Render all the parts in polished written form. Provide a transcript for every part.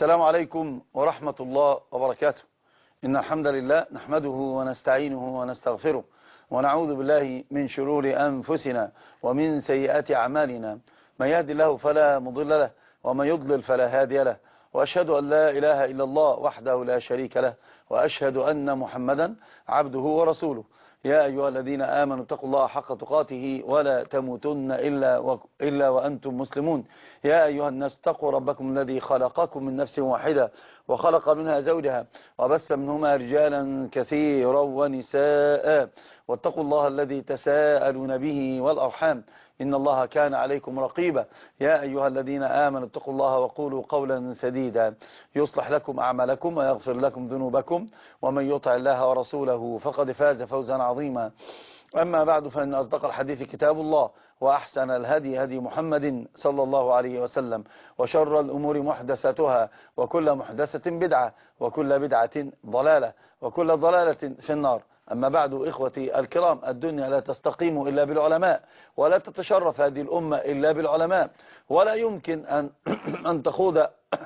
السلام عليكم ورحمة الله وبركاته. إن الحمد لله نحمده ونستعينه ونستغفره ونعوذ بالله من شرور أنفسنا ومن سيئات أعمالنا. من يهد الله فلا مضل له ومن يضلل فلا هادي له، وأشهد أن لا إله إلا الله وحده لا شريك له، وأشهد أن محمدا عبده ورسوله. يا أيها الذين آمنوا اتقوا الله حق تقاته ولا تموتن إلا وأنتم مسلمون. يا أيها الناس اتقوا ربكم الذي خلقكم من نفس واحدة وخلق منها زوجها وبث منهما رجالا كثيرا ونساء، واتقوا الله الذي تساءلون به والأرحام إن الله كان عليكم رقيبا. يا أيها الذين آمنوا اتقوا الله وقولوا قولا سديدا يصلح لكم أعمالكم ويغفر لكم ذنوبكم، ومن يطع الله ورسوله فقد فاز فوزا عظيما. أما بعد، فإن أصدق الحديث كتاب الله، وأحسن الهدي هدي محمد صلى الله عليه وسلم، وشر الأمور محدثاتها، وكل محدثة بدعة، وكل بدعة ضلالة، وكل ضلالة في النار. أما بعد، إخوتي الكرام، الدنيا لا تستقيم إلا بالعلماء، ولا تتشرف هذه الأمة إلا بالعلماء، ولا يمكن أن تخوض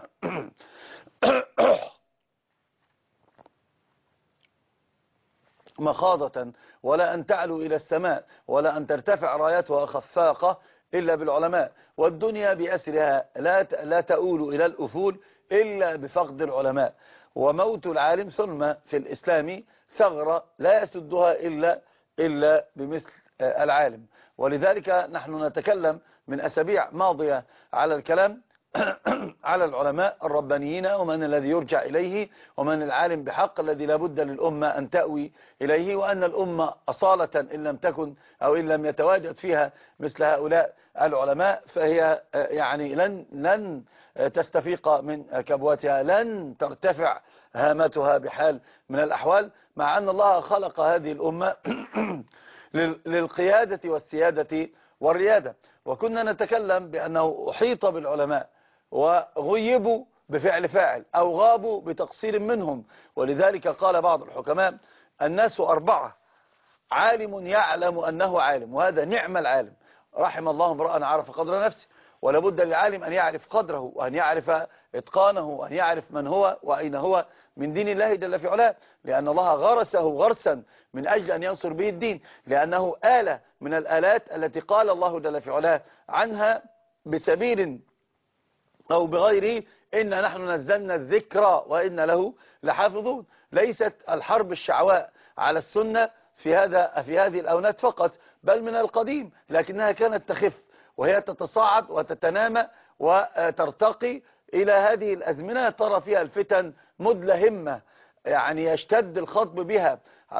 مخاضة، ولا أن تعلو إلى السماء، ولا أن ترتفع رايتها خفاقة إلا بالعلماء. والدنيا بأسرها لا تؤول إلى الأفول إلا بفقد العلماء. وموت العالم ثم في الإسلام ثغرة لا يسدها إلا بمثل العالم. ولذلك نحن نتكلم من أسابيع ماضية على الكلام على العلماء الربانيين، ومن الذي يرجع إليه، ومن العالم بحق الذي لابد للأمة أن تأوي إليه، وأن الأمة أصالة إن لم تكن أو إن لم يتواجد فيها مثل هؤلاء العلماء فهي يعني لن تستفيق من كبوتها، لن ترتفع هامتها بحال من الأحوال، مع أن الله خلق هذه الأمة للقيادة والسيادة والريادة. وكنا نتكلم بأنه أحيط بالعلماء وغيبوا بفعل فاعل أو غابوا بتقصير منهم. ولذلك قال بعض الحكماء: الناس أربعة: عالم يعلم أنه عالم، وهذا نعم العالم، رحم الله امرأ عرف قدر نفسه. ولابد للعالم أن يعرف قدره، وأن يعرف إتقانه، وأن يعرف من هو وأين هو من دين الله جل في علاه، لأن الله غرسه غرسا من أجل أن ينصر به الدين، لأنه آلة من الآلات التي قال الله جل في علاه عنها بسبيل أو بغيره: إن نحن نزلنا الذكر وإن له لحافظون. ليست الحرب الشعواء على السنة في هذه الأونات فقط، بل من القديم، لكنها كانت تخف، وهي تتصاعد وتتنامى وترتقي إلى هذه الأزمنة ترى فيها الفتن مدلهمة، يعني يشتد الخطب بها.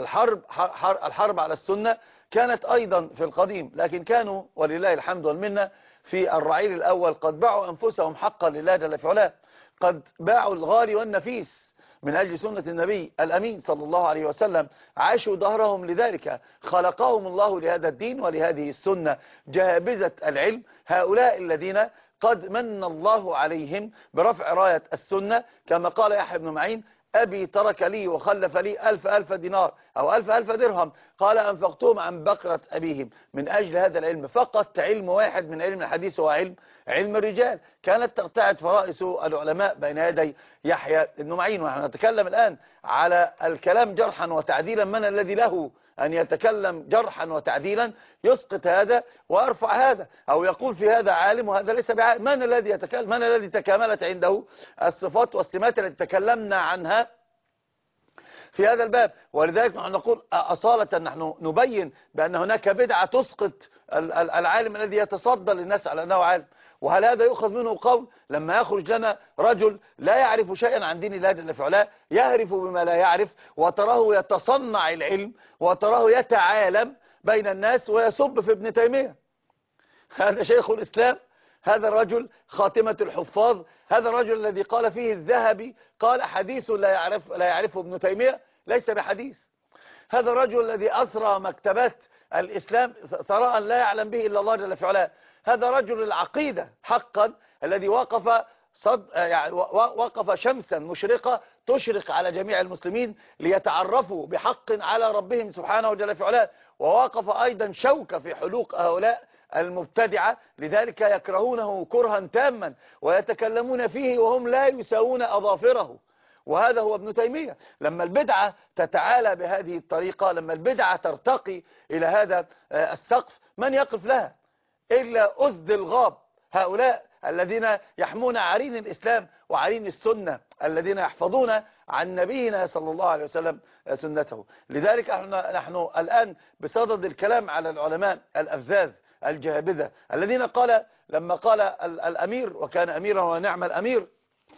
الحرب على السنة كانت أيضا في القديم، لكن كانوا ولله الحمد والمنة في الرعيل الأول قد باعوا أنفسهم حقا لله جل في علاه، قد باعوا الغالي والنفيس من أجل سنة النبي الأمين صلى الله عليه وسلم، عاشوا ظهرهم لذلك، خلقهم الله لهذا الدين ولهذه السنة، جهابزة العلم، هؤلاء الذين قد من الله عليهم برفع راية السنة، كما قال يحيى بن معين: أبي ترك لي وخلف لي 1000 دينار أو 1000 درهم، قال أنفقتهم عن بقرة أبيهم. من أجل هذا العلم فقط، علم واحد من علم الحديث هو علم الرجال. كانت ترتعد فرائس العلماء بين يدي يحيى بن معين. ونحن نتكلم الآن على الكلام جرحا وتعديلا. من الذي له أن يتكلم جرحا وتعديلا يسقط هذا ويرفع هذا، أو يقول في هذا عالم وهذا ليس بعالم؟ من الذي يتكلم؟ من الذي تكاملت عنده الصفات والسمات التي تكلمنا عنها في هذا الباب؟ ولذلك نحن نقول أصالة نحن نبين بأن هناك بدعة تسقط العالم الذي يتصدى للناس على أنه عالم. وهل هذا يؤخذ منه قول لما يخرج لنا رجل لا يعرف شيئا عن دين الله جل في علاه، يهرف بما لا يعرف، وتراه يتصنع العلم، وتراه يتعالم بين الناس ويسب في ابن تيمية؟ هذا شيخ الإسلام، هذا الرجل خاتمة الحفاظ، هذا الرجل الذي قال فيه الذهبي قال: حديث لا يعرفه ابن تيمية ليس بحديث. هذا الرجل الذي أثرى مكتبات الإسلام ثراء لا يعلم به إلا الله جل في علاه. هذا رجل العقيدة حقا الذي وقف شمسا مشرقة تشرق على جميع المسلمين ليتعرفوا بحق على ربهم سبحانه وجل في علاه، ووقف أيضا شوكة في حلوق هؤلاء المبتدعة، لذلك يكرهونه كرها تاما ويتكلمون فيه وهم لا يساوون أظافره. وهذا هو ابن تيمية. لما البدعة تتعالى بهذه الطريقة، لما البدعة ترتقي إلى هذا السقف، من يقف لها إلا أسد الغاب، هؤلاء الذين يحمون عرين الإسلام وعرين السنة، الذين يحفظون عن نبينا صلى الله عليه وسلم سنته. لذلك نحن الآن بصدد الكلام على العلماء الأفذاذ الجهابذة الذين لما قال الأمير، وكان أميرا ونعم الأمير،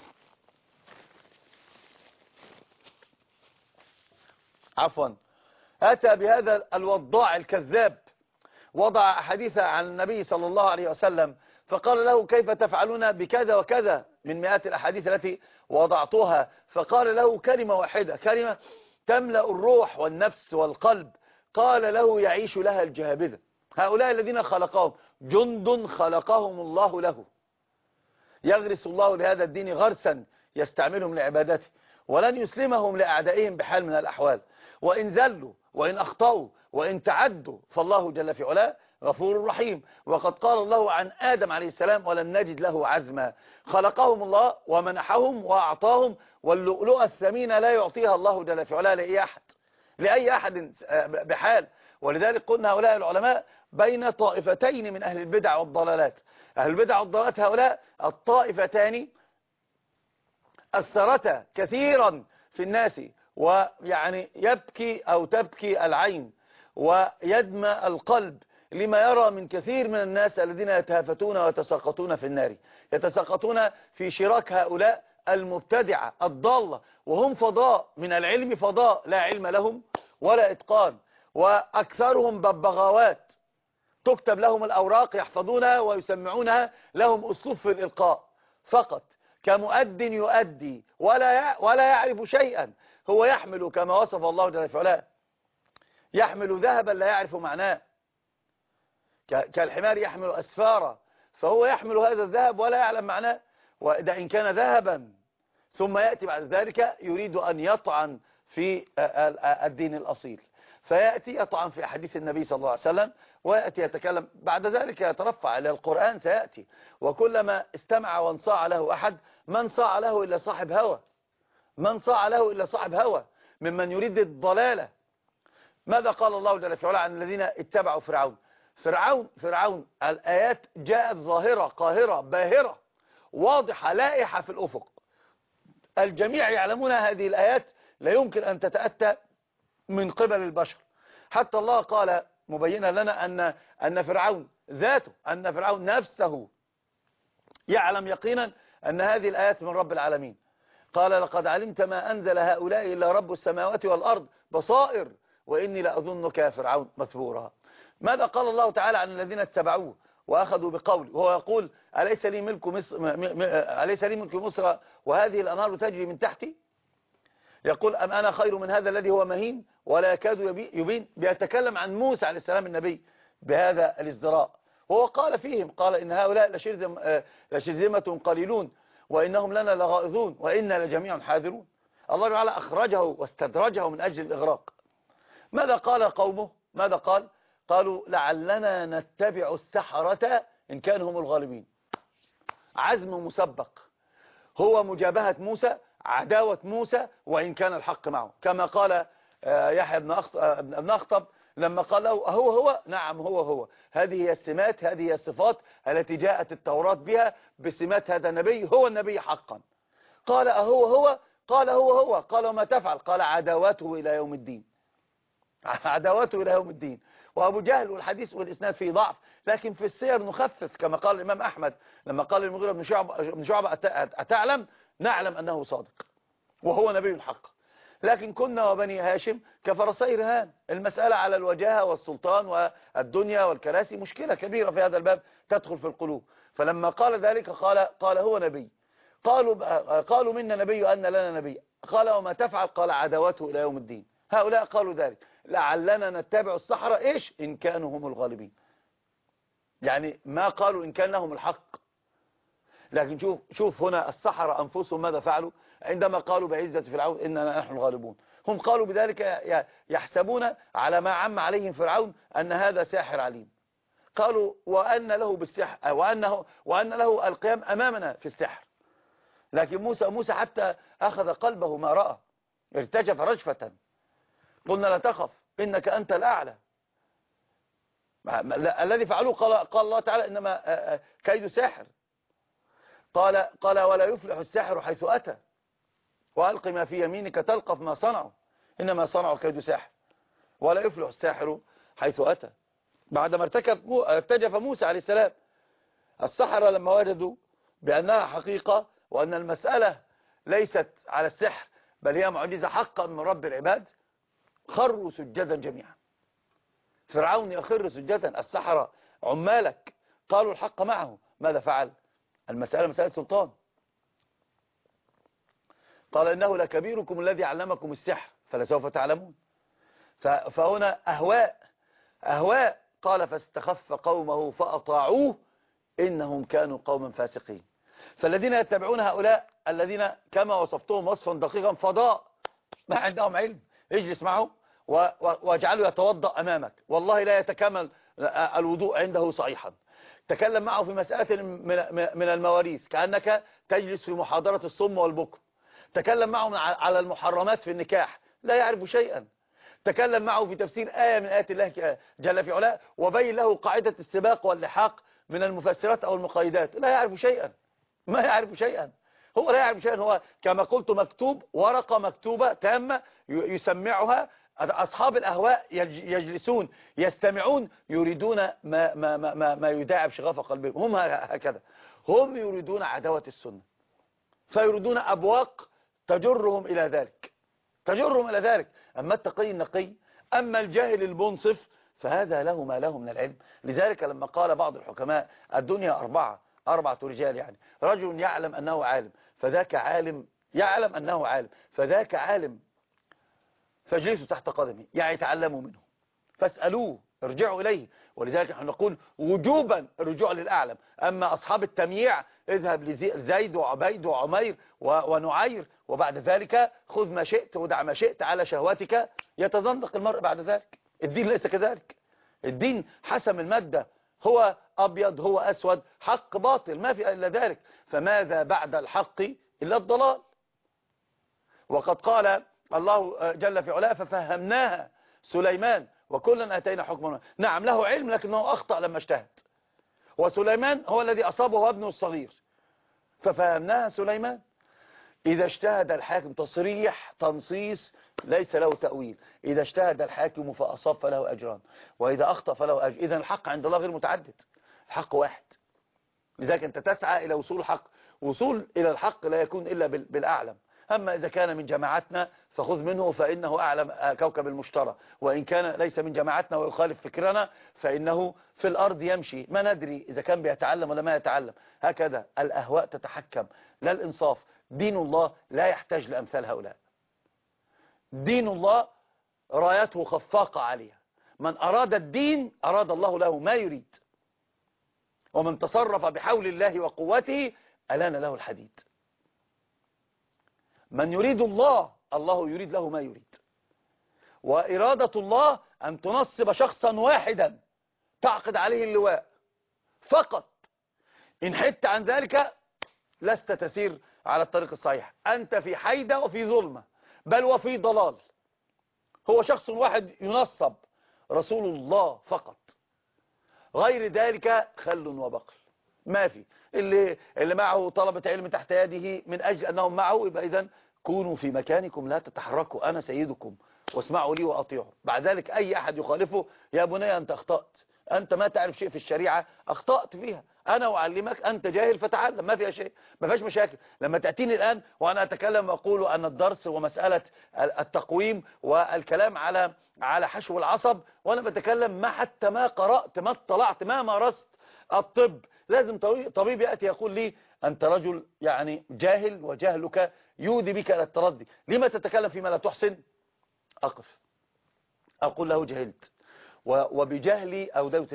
عفوا، أتى بهذا الوضاع الكذاب، وضع أحاديث عن النبي صلى الله عليه وسلم، فقال له كيف تفعلون بكذا وكذا من مئات الأحاديث التي وضعتها؟ فقال له كلمة واحدة، كلمة تملأ الروح والنفس والقلب، قال له يعيش لها الجهابذة. هؤلاء الذين خلقهم جند خلقهم الله له، يغرس الله لهذا الدين غرسا يستعملهم لعبادته، ولن يسلمهم لأعدائهم بحال من الأحوال، وإن زلوا وإن أخطأوا وإن تعدوا فالله جل في علاه غفور رحيم. وقد قال الله عن آدم عليه السلام ولن نجد له عزما. خلقهم الله ومنحهم وأعطاهم، واللؤلؤة الثمينة لا يعطيها الله جل في علاه لأي أحد بحال. ولذلك قلنا هؤلاء العلماء بين طائفتين من أهل البدع والضلالات. أهل البدع والضلالات هؤلاء الطائفتان أثرتا كثيرا في الناس، ويعني يبكي أو تبكي العين ويدمى القلب لما يرى من كثير من الناس الذين يتهافتون ويتساقطون في النار، يتساقطون في شراك هؤلاء المبتدعة الضالة، وهم فضاء من العلم، فضاء لا علم لهم ولا إتقان، وأكثرهم ببغاوات تكتب لهم الأوراق يحفظونها ويسمعونها، لهم أسلوب في الإلقاء فقط، كمؤد يؤدي ولا يعرف شيئا. هو يحمل كما وصف الله جل في علاه، يحمل ذهبا لا يعرف معناه، كالحمار يحمل أسفارا، فهو يحمل هذا الذهب ولا يعلم معناه. وإذا إن كان ذهبا ثم يأتي بعد ذلك يريد أن يطعن في الدين الأصيل، فيأتي يطعن في أحاديث النبي صلى الله عليه وسلم، ويأتي يتكلم بعد ذلك يترفع إلى القرآن سيأتي. وكلما استمع وانصاع له أحد، من صاع له إلا صاحب هوى، من صاع له إلا صاحب هوى ممن يريد الضلالة. ماذا قال الله جل وعلا عن الذين اتبعوا فرعون الآيات جاءت ظاهرة قاهرة باهرة واضحة لائحة في الأفق، الجميع يعلمون هذه الآيات لا يمكن أن تتأتى من قبل البشر. حتى الله قال مبينا لنا أن فرعون ذاته، أن فرعون نفسه يعلم يقينا أن هذه الآيات من رب العالمين. قال لقد علمت ما أنزل هؤلاء إلا رب السماوات والأرض بصائر وإني لأظنك يا فرعون مثبورا. ماذا قال الله تعالى عن الذين اتبعوه وأخذوا بقوله وهو يقول أليس لي ملك مصر وهذه الأنهار تجري من تحتي؟ يقول أم أنا خير من هذا الذي هو مهين ولا يكاد يبين. بيتكلم عن موسى عليه السلام النبي بهذا الازدراء، وهو قال فيهم قال إن هؤلاء لشرذمة قليلون وإنهم لنا لغائظون وإنا لجميع حاذرون. الله تعالى أخرجه واستدرجه من أجل الإغراق. ماذا قال قومه؟ ماذا قالوا لعلنا نتبع السحرة إن كانوا هم الغالبين. عزم مسبق، هو مجابهة موسى، عداوة موسى وإن كان الحق معه، كما قال يحيى بن أخطب لما قال له هو نعم هو هذه هي السمات، هذه هي الصفات التي جاءت التوراة بها بسمات هذا النبي، هو النبي حقا. قال هو قال هو قال وما تفعل؟ قال عداوته إلى يوم الدين، عداوته إلى يوم الدين. وأبو جهل والحديث والإسناد فيه ضعف، لكن في السير نخفف كما قال الإمام أحمد لما قال المغيرة بن شعبة أتعلم؟ نعلم أنه صادق وهو نبي حق، لكن كنا وبني هاشم كفرسي رهان. المسألة على الوجاهة والسلطان والدنيا والكراسي مشكلة كبيرة في هذا الباب تدخل في القلوب. فلما قال ذلك قال هو نبي. قالوا منا نبي أن لنا نبي. قال وما تفعل؟ قال عداوته إلى يوم الدين. هؤلاء قالوا ذلك لعلنا نتبع السحرة إيش إن كانوا هم الغالبين، يعني ما قالوا إن كان لهم الحق. لكن شوف هنا السحرة أنفسهم ماذا فعلوا عندما قالوا بعزة فرعون إننا نحن الغالبون. هم قالوا بذلك يحسبون على ما عم عليهم فرعون أن هذا ساحر عليم. قالوا وأن له بالسحر، وأن له القيام أمامنا في السحر. لكن موسى حتى أخذ قلبه ما رأى، ارتجف رجفة. قلنا لا تخف إنك أنت الأعلى. الذي فعلوه قال الله تعالى إنما كيد ساحر. قال ولا يفلح الساحر حيث أتى، وألق ما في يمينك تلقف ما صنعوا، إنما صنعوا كيد ساحر، ولا يفلح الساحر حيث أتى. بعدما ارتجف موسى عليه السلام، السحرة لما وجدوا بأنها حقيقة وأن المسألة ليست على السحر بل هي معجزة حقا من رب العباد، خروا سجدا جميعا. فرعون يخر سجدا، السحرة عمالك قالوا الحق معه، ماذا فعل؟ المسألة مسألة سلطان. قال إنه لكبيركم الذي علمكم السحر فلسوف تعلمون. فهنا أهواء. قال فاستخف قومه فأطاعوه إنهم كانوا قوما فاسقين. فالذين يتبعون هؤلاء الذين كما وصفتهم وصفا دقيقا فضاء، ما عندهم علم، اجلس معه واجعله يتوضأ أمامك، والله لا يتكمل الوضوء عنده صحيحا. تكلم معه في مسألة من المواريث كأنك تجلس في محاضرة الصم والبكم. تكلم معه على المحرمات في النكاح، لا يعرف شيئا. تكلم معه في تفسير آية من آيات الله جل في علاه، وبين له قاعدة السباق واللحاق من المفسرات أو المقايدات، لا يعرف شيئا، ما يعرف شيئا. هو لا يعرف شيئا. هو كما قلت مكتوب، ورقة مكتوبة تامة يسمعها أصحاب الأهواء، يجلسون يستمعون يريدون ما يداعب شغاف قلبهم. هم هكذا، هم يريدون عداوة السنة، فيريدون أبواق تجرهم إلى ذلك. أما التقي النقي، أما الجاهل المنصف فهذا له ما له من العلم. لذلك لما قال بعض الحكماء الدنيا أربعة رجال، يعني رجل يعلم أنه عالم فذاك عالم، يعلم أنه عالم فذاك عالم، فاجلسوا تحت قدمه، يعني تعلموا منه، فاسألوه، ارجعوا إليه. ولذلك نحن نقول وجوبا الرجوع للأعلم. أما أصحاب التمييع اذهب لزيد وعبيد وعمير ونعير، وبعد ذلك خذ ما شئت ودع ما شئت على شهواتك، يتزندق المرء بعد ذلك. الدين ليس كذلك. الدين حسم المادة، هو أبيض هو أسود، حق باطل، ما في إلا ذلك. فماذا بعد الحق إلا الضلال؟ وقد قال الله جل في علاه ففهمناها سليمان وكلا آتينا حكما. نعم له علم لكنه أخطأ لما اجتهد، وسليمان هو الذي أصابه ابنه الصغير، ففهمناها سليمان. إذا اجتهد الحاكم، تصريح تنصيص ليس له تأويل، إذا اجتهد الحاكم فأصاب فله أجران، وإذا أخطأ فله أجر. إذن الحق عند الله غير متعدد، الحق واحد. لذلك أنت تسعى إلى وصول الحق، وصول إلى الحق لا يكون إلا بالأعلم. أما إذا كان من جماعتنا فخذ منه فإنه أعلم كوكب المشتري، وإن كان ليس من جماعتنا ويخالف فكرنا فإنه في الأرض يمشي، ما ندري إذا كان بيتعلم ولا ما يتعلم. هكذا الأهواء تتحكم، لا الإنصاف. دين الله لا يحتاج لأمثال هؤلاء. دين الله رايته خفاقة عليها، من أراد الدين أراد الله له ما يريد، ومن تصرف بحول الله وقوته ألان له الحديد. من يريد الله الله يريد له ما يريد. وإرادة الله أن تنصب شخصا واحدا تعقد عليه اللواء فقط. إن حدت عن ذلك لست تسير على الطريق الصحيح، أنت في حيدة وفي ظلمة بل وفي ضلال. هو شخص واحد ينصب، رسول الله فقط، غير ذلك خل وبقل، ما في. اللي معه طلبة علم تحت يده من أجل أنهم معه، يبقى إذن كونوا في مكانكم لا تتحركوا، أنا سيدكم واسمعوا لي وأطيعوا. بعد ذلك أي أحد يخالفه، يا بني أنت أخطأت، أنت ما تعرف شيء في الشريعة، أخطأت فيها، أنا أعلمك، أنت جاهل فتعلم، ما فيها شيء، ما فيهاش مشاكل. لما تأتيني الآن وأنا أتكلم وأقول أن الدرس ومسألة التقويم والكلام على حشو العصب، وأنا بتكلم ما حتى ما قرأت ما اطلعت ما مارست الطب، لازم طبيب يأتي يقول لي أنت رجل يعني جاهل وجهلك يودي بك إلى التردي، لما تتكلم فيما لا تحسن؟ أقف أقول له جهلت، وبجهلي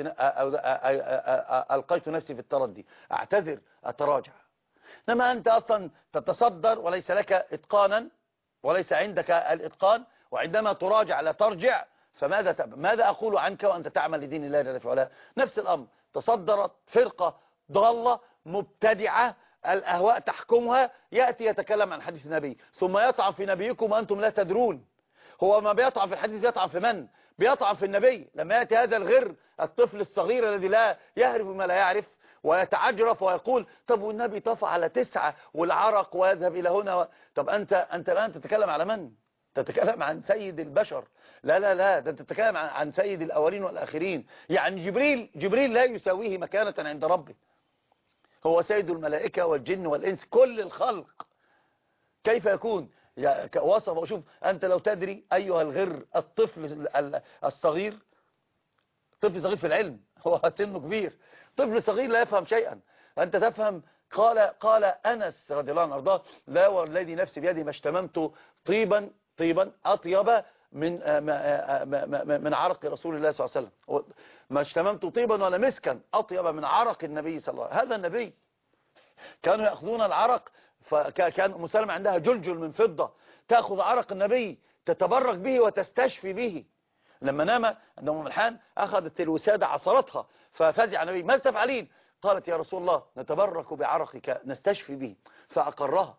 ألقيت نفسي في التردي، أعتذر أتراجع. إنما أنت أصلا تتصدر وليس لك إتقانا وليس عندك الإتقان، وعندما تراجع لا ترجع، ماذا أقول عنك وأنت تعمل لدين الله جل وعلا؟ نفس الأمر. تصدرت فرقة ضالة مبتدعة الأهواء تحكمها، يأتي يتكلم عن حديث النبي ثم يطعن في نبيكم وأنتم لا تدرون. هو ما بيطعن في الحديث بيطعن في من؟ بيطعن في النبي. لما يأتي هذا الغر الطفل الصغير الذي لا يعرف ما لا يعرف ويتعجرف ويقول طب والنبي طفى على 9 والعرق ويذهب إلى هنا طب أنت الآن تتكلم على من؟ تتكلم عن سيد البشر. لا لا لا، ده تتكلم عن سيد الأولين والآخرين. يعني جبريل لا يساويه مكانة عند ربه. هو سيد الملائكة والجن والإنس كل الخلق. كيف يكون وصف؟ وشوف أنت لو تدري أيها الغر الطفل الصغير، طفل صغير في العلم، هو سنه كبير، طفل صغير لا يفهم شيئا، أنت تفهم. قال أنس رضي الله عنه وارضاه لا والذي نفسي بيدي ما اشتممت طيبا أطيب من عرق رسول الله صلى الله عليه وسلم. ما اشتممت طيبا ولا مسكا أطيب من عرق النبي صلى الله عليه وسلم. هذا النبي. كانوا يأخذون العرق، فكان مسلمة عندها جلجل من فضة، تأخذ عرق النبي تتبرك به وتستشفي به. لما نام عند أم ملحان أخذت الوسادة عصرتها ففزع النبي ماذا تفعلين؟ قالت يا رسول الله نتبرك بعرقك نستشفي به، فأقرها.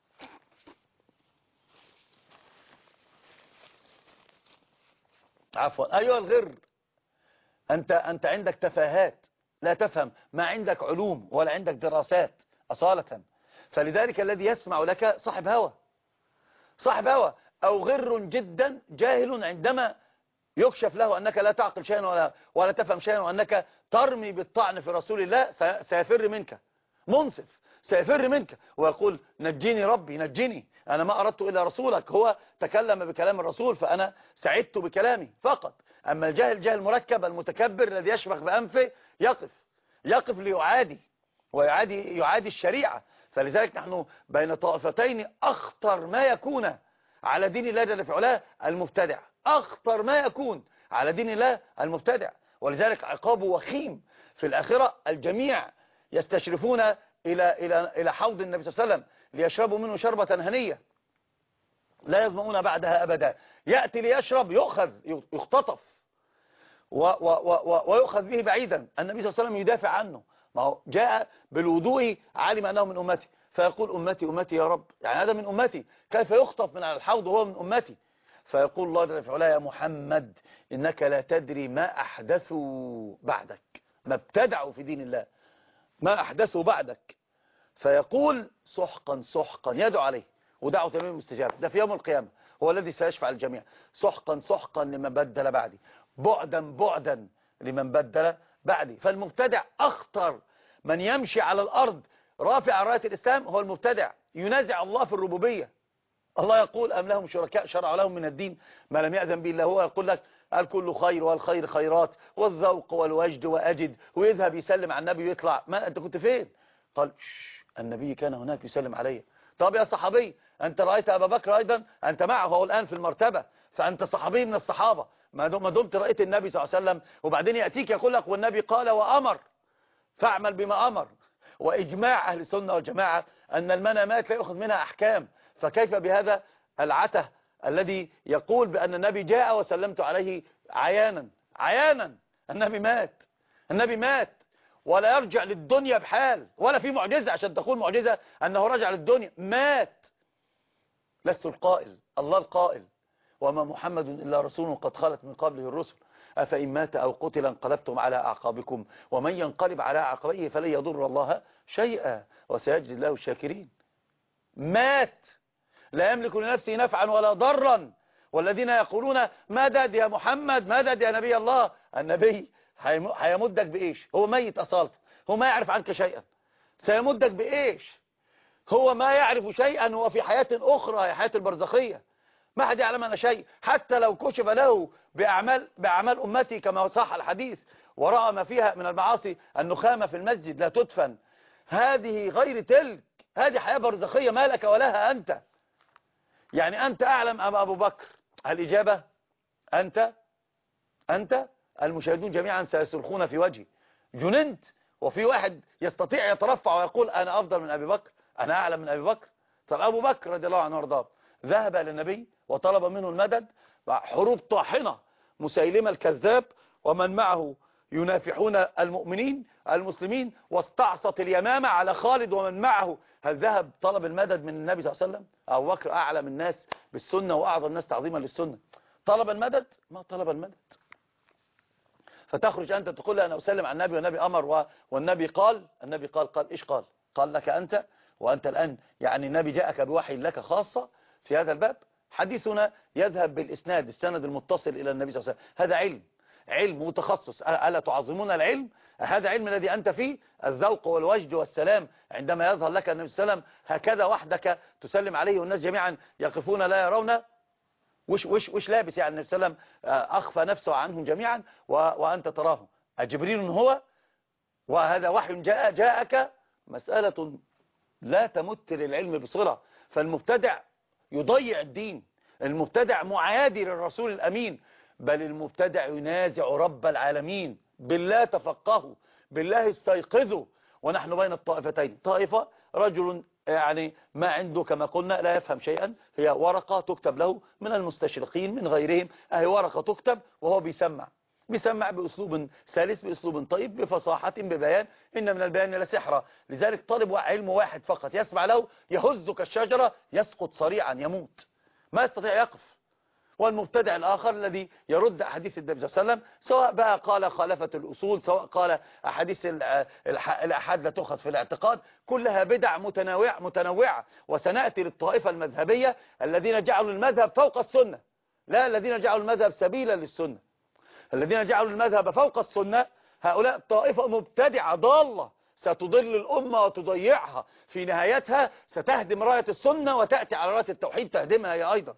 عفوا أيها الغر، أنت عندك تفاهات، لا تفهم، ما عندك علوم ولا عندك دراسات أصالة. فلذلك الذي يسمع لك صاحب هوى أو غر جدا جاهل، عندما يكشف له أنك لا تعقل شيئا ولا تفهم شيئا وأنك ترمي بالطعن في رسول الله سيفر منك، منصف سيفر منك ويقول نجيني ربي نجيني، أنا ما أردت إلا رسولك. هو تكلم بكلام الرسول فأنا سعدت بكلامي فقط. أما الجاهل جاهل مركب المتكبر الذي يشبخ بأنفه يقف ليعادي ويعادي الشريعة. فلذلك نحن بين طائفتين أخطر ما يكون على دين الله جل في علاه المبتدع، أخطر ما يكون على دين الله المبتدع. ولذلك عقابه وخيم في الآخرة. الجميع يستشرفون إلى حوض النبي صلى الله عليه وسلم ليشربوا منه شربة هنية لا يظمؤون بعدها أبدا. يأتي ليشرب يختطف ويؤخذ به بعيدا. النبي صلى الله عليه وسلم يدافع عنه، ما هو جاء بالوضوء علم أنه من أمتي فيقول أمتي يا رب، يعني هذا من أمتي، كيف يخطف من على الحوض وهو من أمتي؟ فيقول الله جل وعلا يا محمد إنك لا تدري ما أحدثوا بعدك، ما ابتدعوا في دين الله، ما أحدثوا بعدك. فيقول سحقا يدعو عليه، ودعوة تمام مستجابة، ده في يوم القيامة هو الذي سيشفع الجميع. سحقا لمن بدل بعدي، بعدا لمن بدل بعدي. فالمبتدع أخطر من يمشي على الأرض رافع راية الإسلام هو المبتدع، ينازع الله في الربوبية. الله يقول أم لهم شركاء شرعوا لهم من الدين ما لم يأذن به الله. هو يقول لك الكل خير والخير خيرات والذوق والوجد وأجد، ويذهب يسلم على النبي ويطلع. ما أنت كنت فين؟ قال النبي كان هناك يسلم عليه. طب يا صحابي أنت رأيت أبا بكر أيضا، أنت معه هو الآن في المرتبة، فأنت صحابي من الصحابة ما دمت رأيت النبي صلى الله عليه وسلم. وبعدين يأتيك يقول لك والنبي قال وأمر فاعمل بما أمر. وإجماع أهل السنة والجماعة أن المنامات لا يأخذ منها أحكام، فكيف بهذا العته الذي يقول بأن النبي جاء وسلمت عليه عيانا. النبي مات ولا يرجع للدنيا بحال، ولا في معجزة عشان تقول معجزة أنه رجع للدنيا، مات. لست القائل، الله القائل وما محمد إلا رسول قد خلت من قبله الرسل أفإن مات أو قتل انقلبتم على أعقابكم ومن ينقلب على عقبيه فلن يضر الله شيئا وسيجزي الله الشاكرين. مات لا يملك لنفسه نفعا ولا ضرا. والذين يقولون مدد يا محمد مدد يا نبي الله، النبي هيمدك بإيش؟ هو ميت أصالة، هو ما يعرف عنك شيئا. سيمدك بإيش؟ هو ما يعرف شيئا، هو في حياة أخرى، هي حياة البرزخية، ما حد يعلم عنها شيء. حتى لو كشف له بأعمال أمتي كما صح الحديث ورأى ما فيها من المعاصي، النخامة في المسجد لا تدفن، هذه غير تلك، هذه حياة برزخية ما لك ولها أنت. يعني أنت أعلم أم أبو بكر؟ الإجابة أنت المشاهدون جميعا سيصرخون في وجهي جننت. وفي واحد يستطيع يترفع ويقول أنا أفضل من أبي بكر، أنا أعلم من أبي بكر. طب أبو بكر رضي الله عنه وارضاه ذهب إلى النبي وطلب منه المدد، حروب طاحنة مسيلمة الكذاب ومن معه ينافحون المسلمين، واستعصت اليمامة على خالد ومن معه. هل ذهب طلب المدد من النبي صلى الله عليه وسلم؟ أبو بكر أعلم الناس بالسنة وأعظم الناس تعظيما للسنة، طلب المدد؟ ما طلب المدد. فتخرج أنت تقول أنا أسلم على النبي والنبي أمر والنبي قال. النبي قال إيش قال؟ قال لك أنت، وأنت الآن يعني النبي جاءك بوحي لك خاصة في هذا الباب. حديثنا يذهب بالإسناد، السند المتصل إلى النبي صلى الله عليه وسلم. هذا علم متخصص. ألا تعظمون العلم؟ هذا علم الذي أنت فيه، الذوق والوجد والسلام عندما يظهر لك النبي صلى الله عليه وسلم هكذا وحدك تسلم عليه والناس جميعا يقفون لا يرون. وش لابس يعني النبي صلى الله عليه وسلم أخفى نفسه عنهم جميعا وأنت تراه. أجبريل هو وهذا وحي جاءك؟ مسألة لا تمت للعلم بصلة. فالمبتدع يضيع الدين، المبتدع معادي للرسول الأمين، بل المبتدع ينازع رب العالمين. بالله تفقهوا، بالله استيقظوا. ونحن بين الطائفتين، طائفة رجل يعني ما عنده كما قلنا لا يفهم شيئا، هي ورقة تكتب له من المستشرقين من غيرهم، هي ورقة تكتب وهو بيسمع بأسلوب سلس، بأسلوب طيب، بفصاحة، ببيان. إن من البيان لسحرة. لذلك طالب علم واحد فقط يسمع له يهز كالشجرة، يسقط صريعا، يموت، ما يستطيع يقف. والمبتدع الآخر الذي يرد أحاديث النبي صلى الله عليه وسلم، سواء بقى قال خالفت الأصول، سواء قال أحاديث الأحاد لا تؤخذ في الاعتقاد، كلها بدع متنوعة. وسنأتي للطائفة المذهبية الذين جعلوا المذهب فوق السنة، لا الذين جعلوا المذهب سبيلا للسنة. الذين جعلوا المذهب فوق السنة هؤلاء طائفة مبتدعة ضالة ستضل الأمة وتضيعها، في نهايتها ستهدم راية السنة وتأتي على راية التوحيد تهدمها هي أيضا.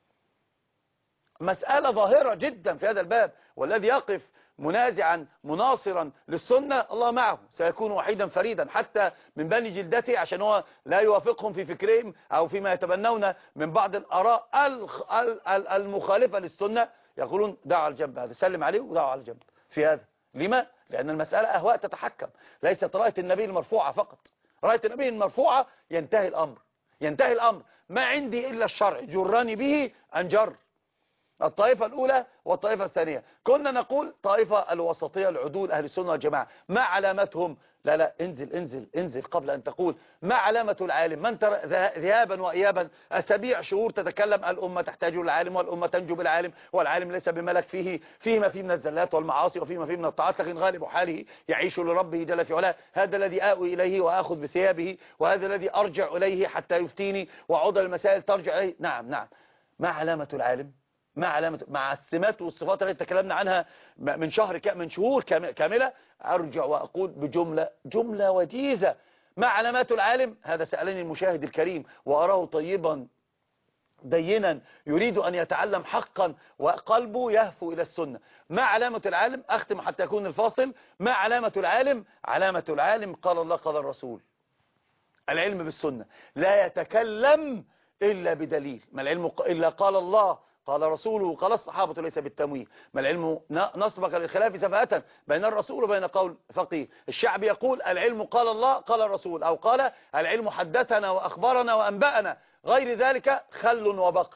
مسألة ظاهرة جدا في هذا الباب، والذي يقف منازعا مناصرا للسنة الله معه، سيكون وحيدا فريدا حتى من بني جلدته، عشان هو لا يوافقهم في فكرهم أو فيما يتبنون من بعض الآراء المخالفة للسنة، يقولون دعوا على الجنب، هذا سلم عليه ودعوا على الجنب في هذا. لما؟ لأن المسألة أهواء تتحكم، ليست راية النبي المرفوعة فقط. راية النبي المرفوعة ينتهي الأمر، ما عندي إلا الشرع جرني به أنجر. الطائفة الأولى والطائفة الثانية، كنا نقول طائفة الوسطية العدول أهل السنة والجماعة. ما علامتهم؟ لا انزل قبل أن تقول ما علامة العالم. من ترى ذهابا وإيابا أسابيع شهور تتكلم الأمة تحتاج للعالم والأمة تنجو بالعالم، والعالم ليس بملك، فيه ما فيه من الزلات والمعاصي وفيه ما فيه من الطاعات، لكن غالب حاله يعيش لربه جل في علاه. هذا الذي آوي إليه وآخذ بثيابه، وهذا الذي أرجع إليه حتى يفتيني، وعضل المسائل ترجع إليه. نعم. ما علامة العالم؟ مع السمات والصفات التي تكلمنا عنها من شهور كاملة، أرجع وأقول جملة وجيزة. ما علامات العالم؟ هذا سألني المشاهد الكريم وأراه طيبا دينا يريد أن يتعلم حقا وقلبه يهفو إلى السنة. ما علامة العالم؟ أختم حتى يكون الفاصل. ما علامة العالم؟ علامة العالم قال الله قال الرسول، العلم بالسنة، لا يتكلم إلا بدليل. ما العلم إلا قال الله قال رسوله قال الصحابة ليس بالتمويه. ما العلم نصبك للخلاف سفاهة بين الرسول وبين قول فقيه. الشعب يقول العلم قال الله قال الرسول، أو قال العلم حدثنا وأخبرنا وأنبأنا، غير ذلك خل وبقل.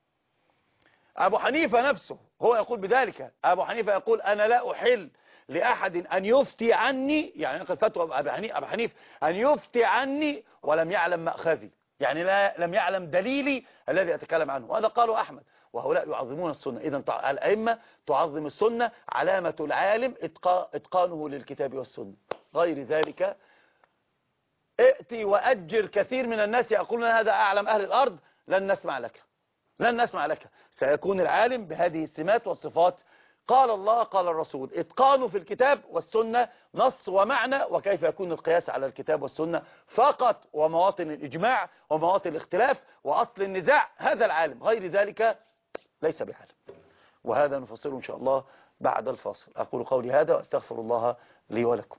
أبو حنيفة نفسه هو يقول بذلك. أبو حنيفة يقول أنا لا أحل لأحد أن يفتي عني، يعني نقل فتوى أبو حنيفة أن يفتي عني ولم يعلم مأخذي، يعني لم يعلم دليلي الذي أتكلم عنه. وهذا قاله أحمد. وهؤلاء يعظمون السنة. إذن الأئمة تعظم السنة، علامة العالم إتقانه للكتاب والسنة. غير ذلك ائتي وأجر كثير من الناس يقولون هذا أعلم أهل الأرض، لن نسمع لك. سيكون العالم بهذه السمات والصفات. قال الله قال الرسول، إتقانه في الكتاب والسنة، نص ومعنى، وكيف يكون القياس على الكتاب والسنة فقط، ومواطن الإجماع ومواطن الاختلاف وأصل النزاع. هذا العالم، غير ذلك ليس بعالم. وهذا نفصله إن شاء الله بعد الفاصل. أقول قولي هذا وأستغفر الله لي ولكم.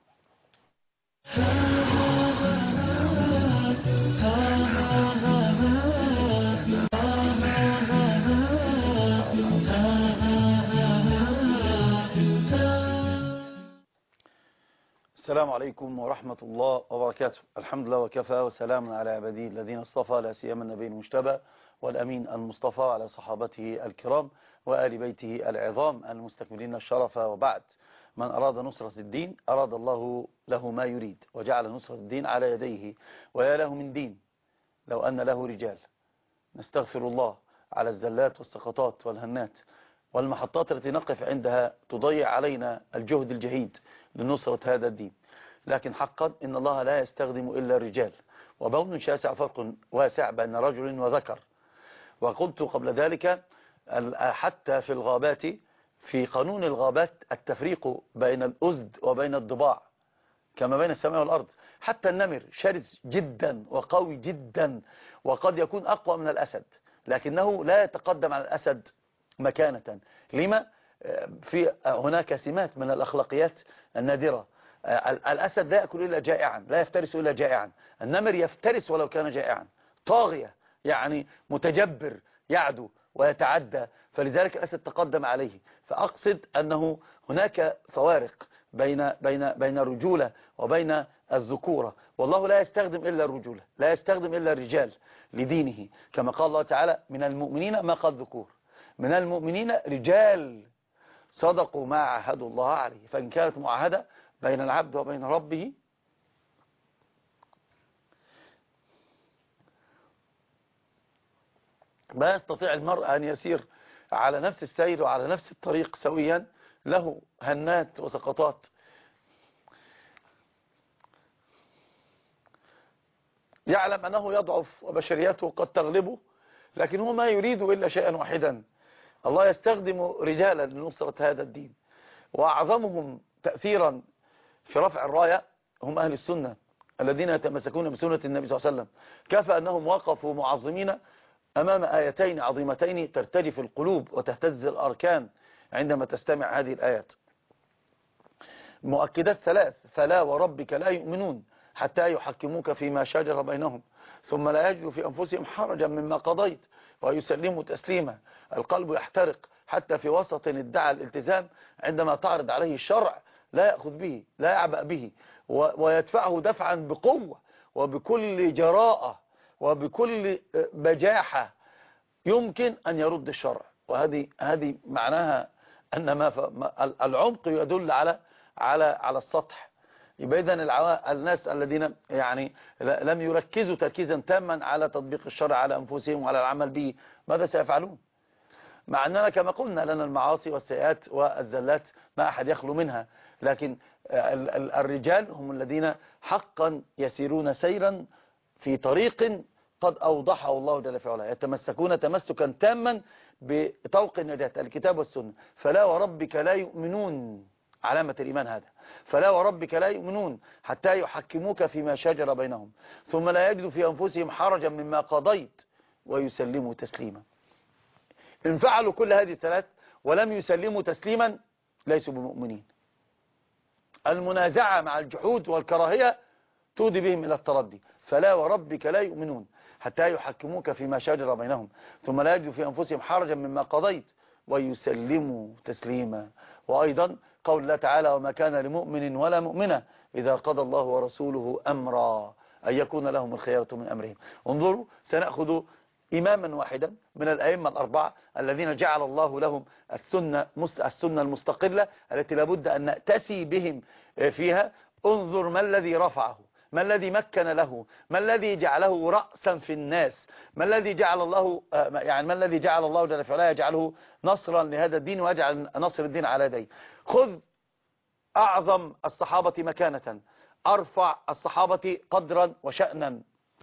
السلام عليكم ورحمة الله وبركاته. الحمد لله وكفى وسلام على عباده الذين اصطفى، لا سيما النبي المجتبى والأمين المصطفى على صحابته الكرام وآل بيته العظام المستكملين الشرف. وبعد، من أراد نصرة الدين أراد الله له ما يريد، وجعل نصرة الدين على يديه، ويا له من دين لو أن له رجال. نستغفر الله على الزلات والسقطات والهنات والمحطات التي نقف عندها تضيع علينا الجهد الجهيد لنصرة هذا الدين، لكن حقا إن الله لا يستخدم إلا الرجال، وبون شاسع، فرق واسع بين رجل وذكر. وقلت قبل ذلك حتى في الغابات، في قانون الغابات التفريق بين الأسد وبين الضباع كما بين السماء والأرض. حتى النمر شرس جدا وقوي جدا، وقد يكون أقوى من الأسد، لكنه لا يتقدم على الأسد مكانة. لما؟ في هناك سمات من الأخلاقيات النادرة. الأسد لا يأكل إلا جائعا، لا يفترس إلا جائعا. النمر يفترس ولو كان جائعا، طاغية يعني متجبر، يعدو ويتعدى، فلذلك الأسد تقدم عليه. فأقصد أنه هناك فوارق بين الرجولة وبين الذكورة، والله لا يستخدم إلا الرجولة، لا يستخدم إلا الرجال لدينه، كما قال الله تعالى: من المؤمنين ما قد ذكور، من المؤمنين رجال صدقوا ما عاهدوا الله عليه. فإن كانت معاهدة بين العبد وبين ربه ما يستطيع المرء أن يسير على نفس السير وعلى نفس الطريق سويا، له هنات وسقطات. يعلم أنه يضعف وبشريته قد تغلبه، لكن هو ما يريد إلا شيئا واحدا: الله يستخدم رجالا لنصرة هذا الدين، وأعظمهم تأثيرا في رفع الراية هم أهل السنة الذين يتمسكون بسنة النبي صلى الله عليه وسلم. كفى أنهم وقفوا معظمين أمام آيتين عظيمتين ترتجف القلوب وتهتز الأركان عندما تستمع هذه الآيات. مؤكدات ثلاث: فلا وربك لا يؤمنون حتى يحكموك فيما شجر بينهم ثم لا يجدوا في أنفسهم حرجا مما قضيت ويسلموا تسليما. القلب يحترق حتى في وسط ادعى الالتزام، عندما تعرض عليه الشرع لا يأخذ به، لا يعبأ به، ويدفعه دفعا بقوة وبكل جراءة وبكل بجاحة يمكن أن يرد الشرع. وهذه معناها أن العمق يدل على السطح. يبقى إذن الناس الذين يعني لم يركزوا تركيزا تاما على تطبيق الشرع على أنفسهم وعلى العمل به، ماذا سيفعلون؟ مع أننا كما قلنا لنا المعاصي والسيئات والزلات ما أحد يخلو منها، لكن الرجال هم الذين حقا يسيرون سيرا في طريق قد أوضحه الله جل في علاه، يتمسكون تمسكا تاما بطوق النجاة الكتاب والسنة. فلا وربك لا يؤمنون، علامة الإيمان هذا: فلا وربك لا يؤمنون حتى يحكموك فيما شجر بينهم ثم لا يجدوا في أنفسهم حرجا مما قضيت ويسلموا تسليما. إن فعلوا كل هذه الثلاث ولم يسلموا تسليما ليسوا بمؤمنين. المنازعة مع الجحود والكراهية تودي بهم إلى التردي. فلا وربك لا يؤمنون حتى يحكموك فيما شجر بينهم ثم لا يجدوا في أنفسهم حرجا مما قضيت ويسلموا تسليما. وأيضا قول الله تعالى: وما كان لمؤمن ولا مؤمنة إذا قضى الله ورسوله أمرا أن يكون لهم الخيرة من أمرهم. انظروا، سنأخذ إماما واحدا من الأئمة الأربعة الذين جعل الله لهم السنة المستقلة التي لابد أن نأتسي بهم فيها. انظر ما الذي رفعه، ما الذي مكن له، ما الذي جعله رأسا في الناس، ما الذي جعل الله ما الذي جعل الله جل وعلا يجعله نصرا لهذا الدين ويجعل نصر الدين على يديه. خذ أعظم الصحابة مكانة، أرفع الصحابة قدرا وشأنا،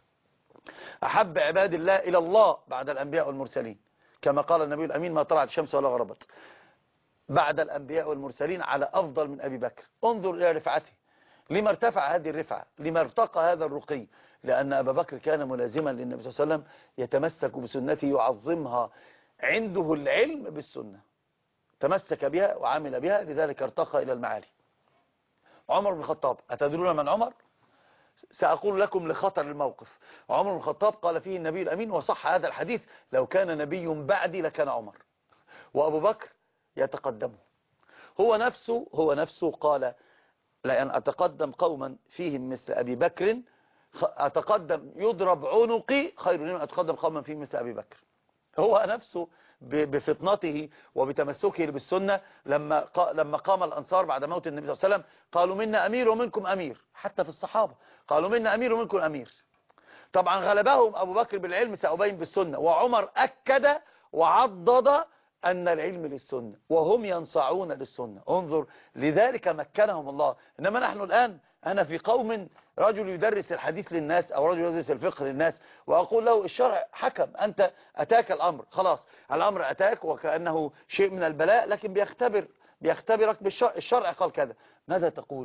أحب عباد الله إلى الله بعد الأنبياء والمرسلين، كما قال النبي الأمين: ما طلعت الشمس ولا غربت، بعد الأنبياء والمرسلين على أفضل من أبي بكر. انظر إلى رفعته، لما ارتفع هذه الرفعة، لما ارتقى هذا الرقي؟ لأن أبا بكر كان ملازما للنبي صلى الله عليه وسلم، يتمسك بسنته يعظمها، عنده العلم بالسنة، تمسك بها وعمل بها، لذلك ارتقى إلى المعالي. عمر بن الخطاب، أتدرون من عمر؟ سأقول لكم لخطر الموقف. عمر بن الخطاب قال فيه النبي الأمين، وصح هذا الحديث: لو كان نبي بعدي لكان عمر. وأبو بكر يتقدمه. هو نفسه قال: لأن أتقدم قوما فيهم مثل أبي بكر، أتقدم يضرب عنقي خير من أتقدم قوما فيهم مثل أبي بكر. هو نفسه بفطنته وبتمسكه بالسنة لما قام الأنصار بعد موت النبي صلى الله عليه وسلم قالوا منا أمير ومنكم أمير، حتى في الصحابة قالوا منا أمير ومنكم أمير. طبعا غلبهم أبو بكر بالعلم سأبين بالسنة، وعمر أكد وعضد أن العلم للسنة وهم ينصعون للسنة. انظر، لذلك مكنهم الله. إنما نحن الآن، أنا في قوم رجل يدرس الحديث للناس أو رجل يدرس الفقه للناس وأقول له الشرع حكم، أنت أتاك الأمر، خلاص الأمر أتاك وكأنه شيء من البلاء، لكن بيختبرك بالشرع. الشرع قال كذا، ماذا تقول؟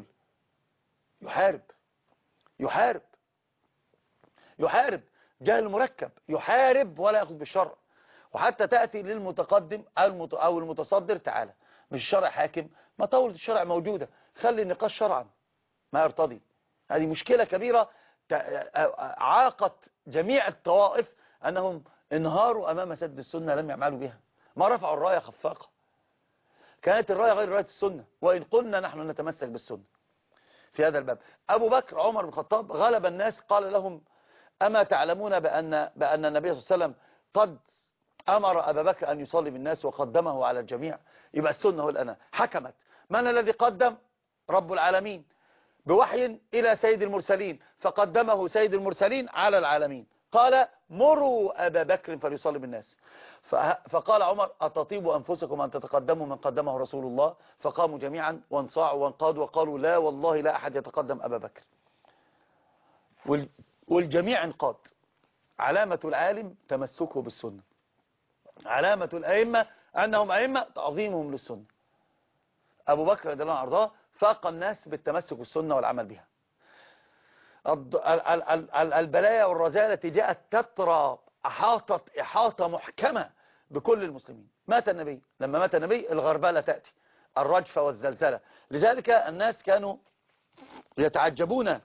يحارب جهل مركب، يحارب ولا يأخذ بالشرع. وحتى تأتي للمتقدم أو المتصدر، تعالى مش الشرع حاكم، ما طولة الشرع موجودة، خلي النقاش شرعا ما يرتضي. هذه مشكلة كبيرة عاقت جميع الطوائف أنهم انهاروا أمام سد السنة، لم يعملوا بها، ما رفعوا الراية خفاقة. كانت الراية غير راية السنة، وإن قلنا نحن نتمسك بالسنة في هذا الباب. أبو بكر عمر بن الخطاب غلب الناس، قال لهم أما تعلمون بأن النبي صلى الله عليه وسلم قد أمر أبا بكر أن يصلي بالناس وقدمه على الجميع؟ يبقى السنة هو الأنا حكمت. من الذي قدم؟ رب العالمين بوحي إلى سيد المرسلين، فقدمه سيد المرسلين على العالمين، قال مروا أبا بكر فليصلي بالناس. فقال عمر أتطيب أنفسكم أن تتقدموا من قدمه رسول الله؟ فقاموا جميعا وانصاعوا وانقادوا وقالوا لا والله لا أحد يتقدم أبا بكر، والجميع انقاد. علامة العالم تمسكه بالسنة، علامة الأئمة أنهم أئمة تعظيمهم للسنة. أبو بكر رضي الله عنه وارضاه فاق الناس بالتمسك بالسنة والعمل بها. البلايا والرذائل التي جاءت تترى أحاطت إحاطة محكمة بكل المسلمين. مات النبي، لما مات النبي الغربلة تأتي، الرجفة والزلزلة. لذلك الناس كانوا يتعجبون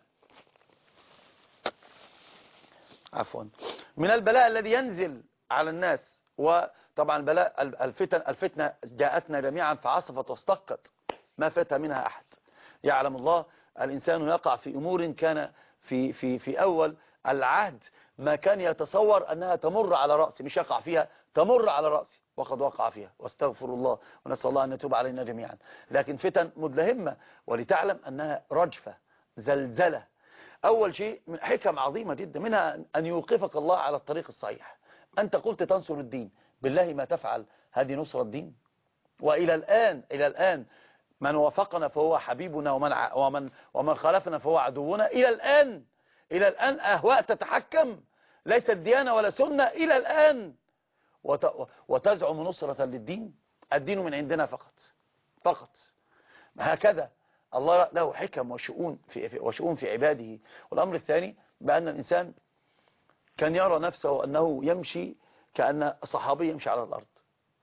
من البلاء الذي ينزل على الناس. وطبعا بلاء الفتنة جاءتنا جميعا فعصفت واستقت، ما فات منها أحد. يعلم الله الإنسان يقع في أمور كان في أول العهد ما كان يتصور أنها تمر على رأسي، مش يقع فيها، تمر على رأسي، وقد وقع فيها، واستغفر الله ونسأل الله أن يتوب علينا جميعا. لكن فتن مدلهمة، ولتعلم أنها رجفة زلزلة. أول شيء من حكم عظيمة جدا، منها أن يوقفك الله على الطريق الصحيح. أنت قلت تنصر الدين، بالله ما تفعل هذه نصرة الدين. وإلى الآن من وافقنا فهو حبيبنا، ومن خالفنا فهو عدونا. إلى الآن أهواء تتحكم، ليست ديانة ولا سنة إلى الآن، وتزعم نصرة للدين. الدين من عندنا فقط. هكذا الله له حكم وشؤون في عباده. والأمر الثاني بأن الإنسان كان يرى نفسه أنه يمشي كأن صحابي يمشي على الأرض.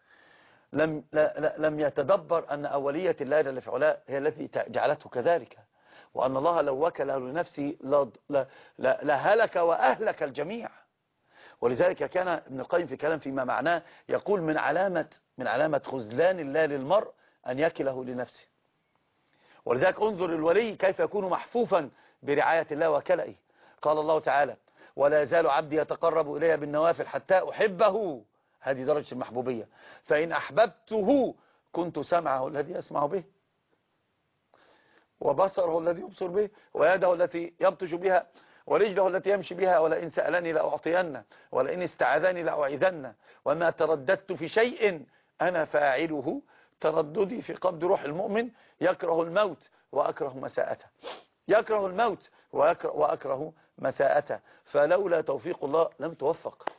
لم يتدبر أن أولية الله جل في علاه هي التي جعلته كذلك، وأن الله لو وكله لنفسه لهلك وأهلك الجميع. ولذلك كان ابن القيم في كلام فيما معناه يقول من علامة خذلان الله للمرء أن يكله لنفسه. ولذلك انظر الولي كيف يكون محفوفا برعاية الله وكلئه. قال الله تعالى ولا يزال عبدي يتقرب إلي بالنوافل حتى أحبه، هذه درجة المحبوبية. فإن أحببته كنت سمعه الذي يسمع به، وبصره الذي يبصر به، ويده التي يبطش بها، ورجله التي يمشي بها. ولئن سألني لأعطينه، ولئن استعاذني لأعيذنه، وما ترددت في شيء أنا فاعله ترددي في قبض روح المؤمن. يكره الموت وأكره مساءته، يكره الموت وأكره مساءته. فلولا توفيق الله لم توفق،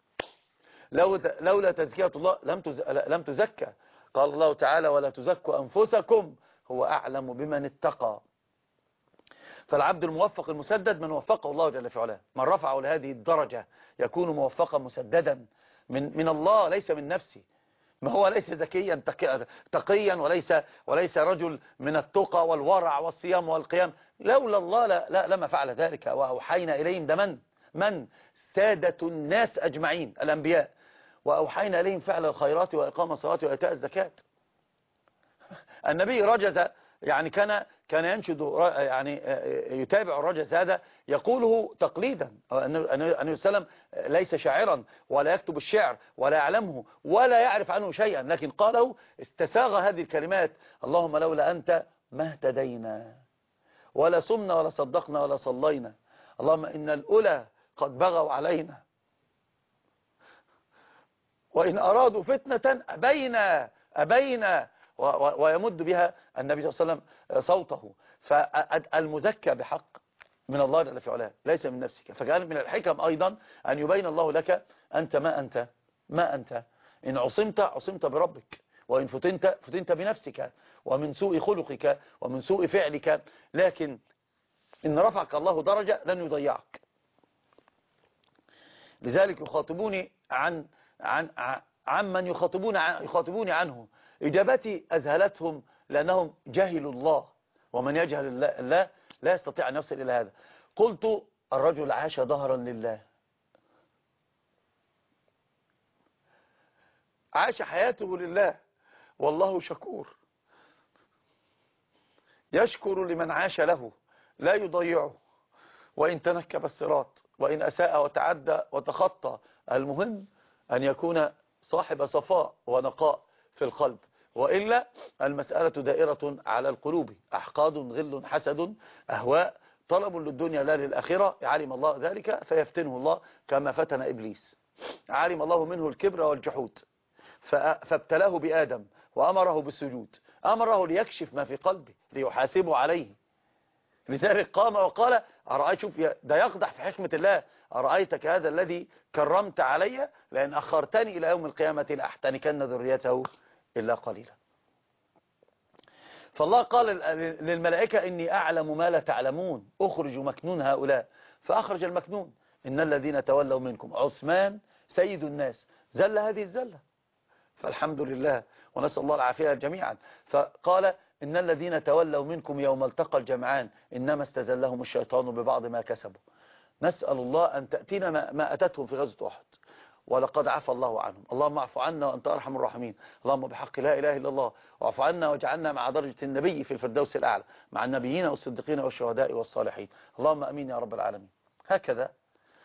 لولا تزكية الله لم تزكى. قال الله تعالى ولا تزكوا أنفسكم هو أعلم بمن اتقى. فالعبد الموفق المسدد من وفقه الله جل في علاه، من رفعه لهذه الدرجة يكون موفقا مسددا من الله، ليس من نفسه. ما هو ليس ذكيا تقيا وليس رجل من التقى والورع والصيام والقيام. لولا الله لما فعل ذلك. وأوحينا إليهم ده من سادة الناس أجمعين الأنبياء، وأوحينا إليهم فعل الخيرات وإقام الصلاة وإيتاء الزكاة. النبي رجز يعني كان ينشد يعني يتابع الرجز هذا يقوله تقليدا. النبي صلى الله عليه وسلم ليس شاعرا ولا يكتب الشعر ولا يعلمه ولا يعرف عنه شيئا، لكن قاله استساغ هذه الكلمات: اللهم لولا أنت ما اهتدينا ولا صمنا ولا صدقنا ولا صلينا، اللهم إن الأولى قد بغوا علينا وإن أرادوا فتنة أبينا ويمد بها النبي صلى الله عليه وسلم صوته. فالمزكى بحق من الله جل في علاه ليس من نفسك، فكان من الحكم أيضا أن يبين الله لك أنت ما أنت. إن عصمت بربك، وإن فتنت بنفسك ومن سوء خلقك ومن سوء فعلك، لكن إن رفعك الله درجة لن يضيعك. لذلك يخاطبوني عن من يخاطبوني عنه، إجابتي أذهلتهم لأنهم جهلوا الله، ومن يجهل الله لا يستطيع أن يصل إلى هذا. قلت: الرجل عاش ظهرا لله، عاش حياته لله، والله شكور، يشكر لمن عاش له لا يضيعه، وإن تنكب الصراط وإن أساء وتعدى وتخطى، المهم أن يكون صاحب صفاء ونقاء في القلب، وإلا المسألة دائرة على القلوب، أحقاد، غل، حسد، أهواء، طلب للدنيا لا للآخرة. علم الله ذلك فيفتنه الله كما فتن إبليس، علم الله منه الكبر والجحود فابتلاه بآدم وأمره بالسجود، أمره ليكشف ما في قلبه ليحاسبه عليه. لذلك قام وقال: أرأيت، شوف ده يقدح في حكمة الله، أرأيتك هذا الذي كرمت علي لأن أخرتني إلى يوم القيامة لأحتنكن ذريته إلا قليلا. فالله قال للملائكة: إني أعلم ما لا تعلمون، أخرج مكنون هؤلاء، فأخرج المكنون. إن الذين تولوا منكم، عثمان سيد الناس، زل هذه الزلة، فالحمد لله ونسأل الله العافية جميعا. فقال: إن الذين تولوا منكم يوم التقى الجمعان إنما استزلهم الشيطان ببعض ما كسبوا. نسأل الله أن تأتينا ما أتتهم في غزوة أحد، ولقد عفى الله عنهم. اللهم اعف عنا وأنت أرحم الراحمين. اللهم بحق لا إله إلا الله واعف عنا واجعلنا مع درجة النبي في الفردوس الأعلى مع النبيين والصديقين والشهداء والصالحين. اللهم أمين يا رب العالمين. هكذا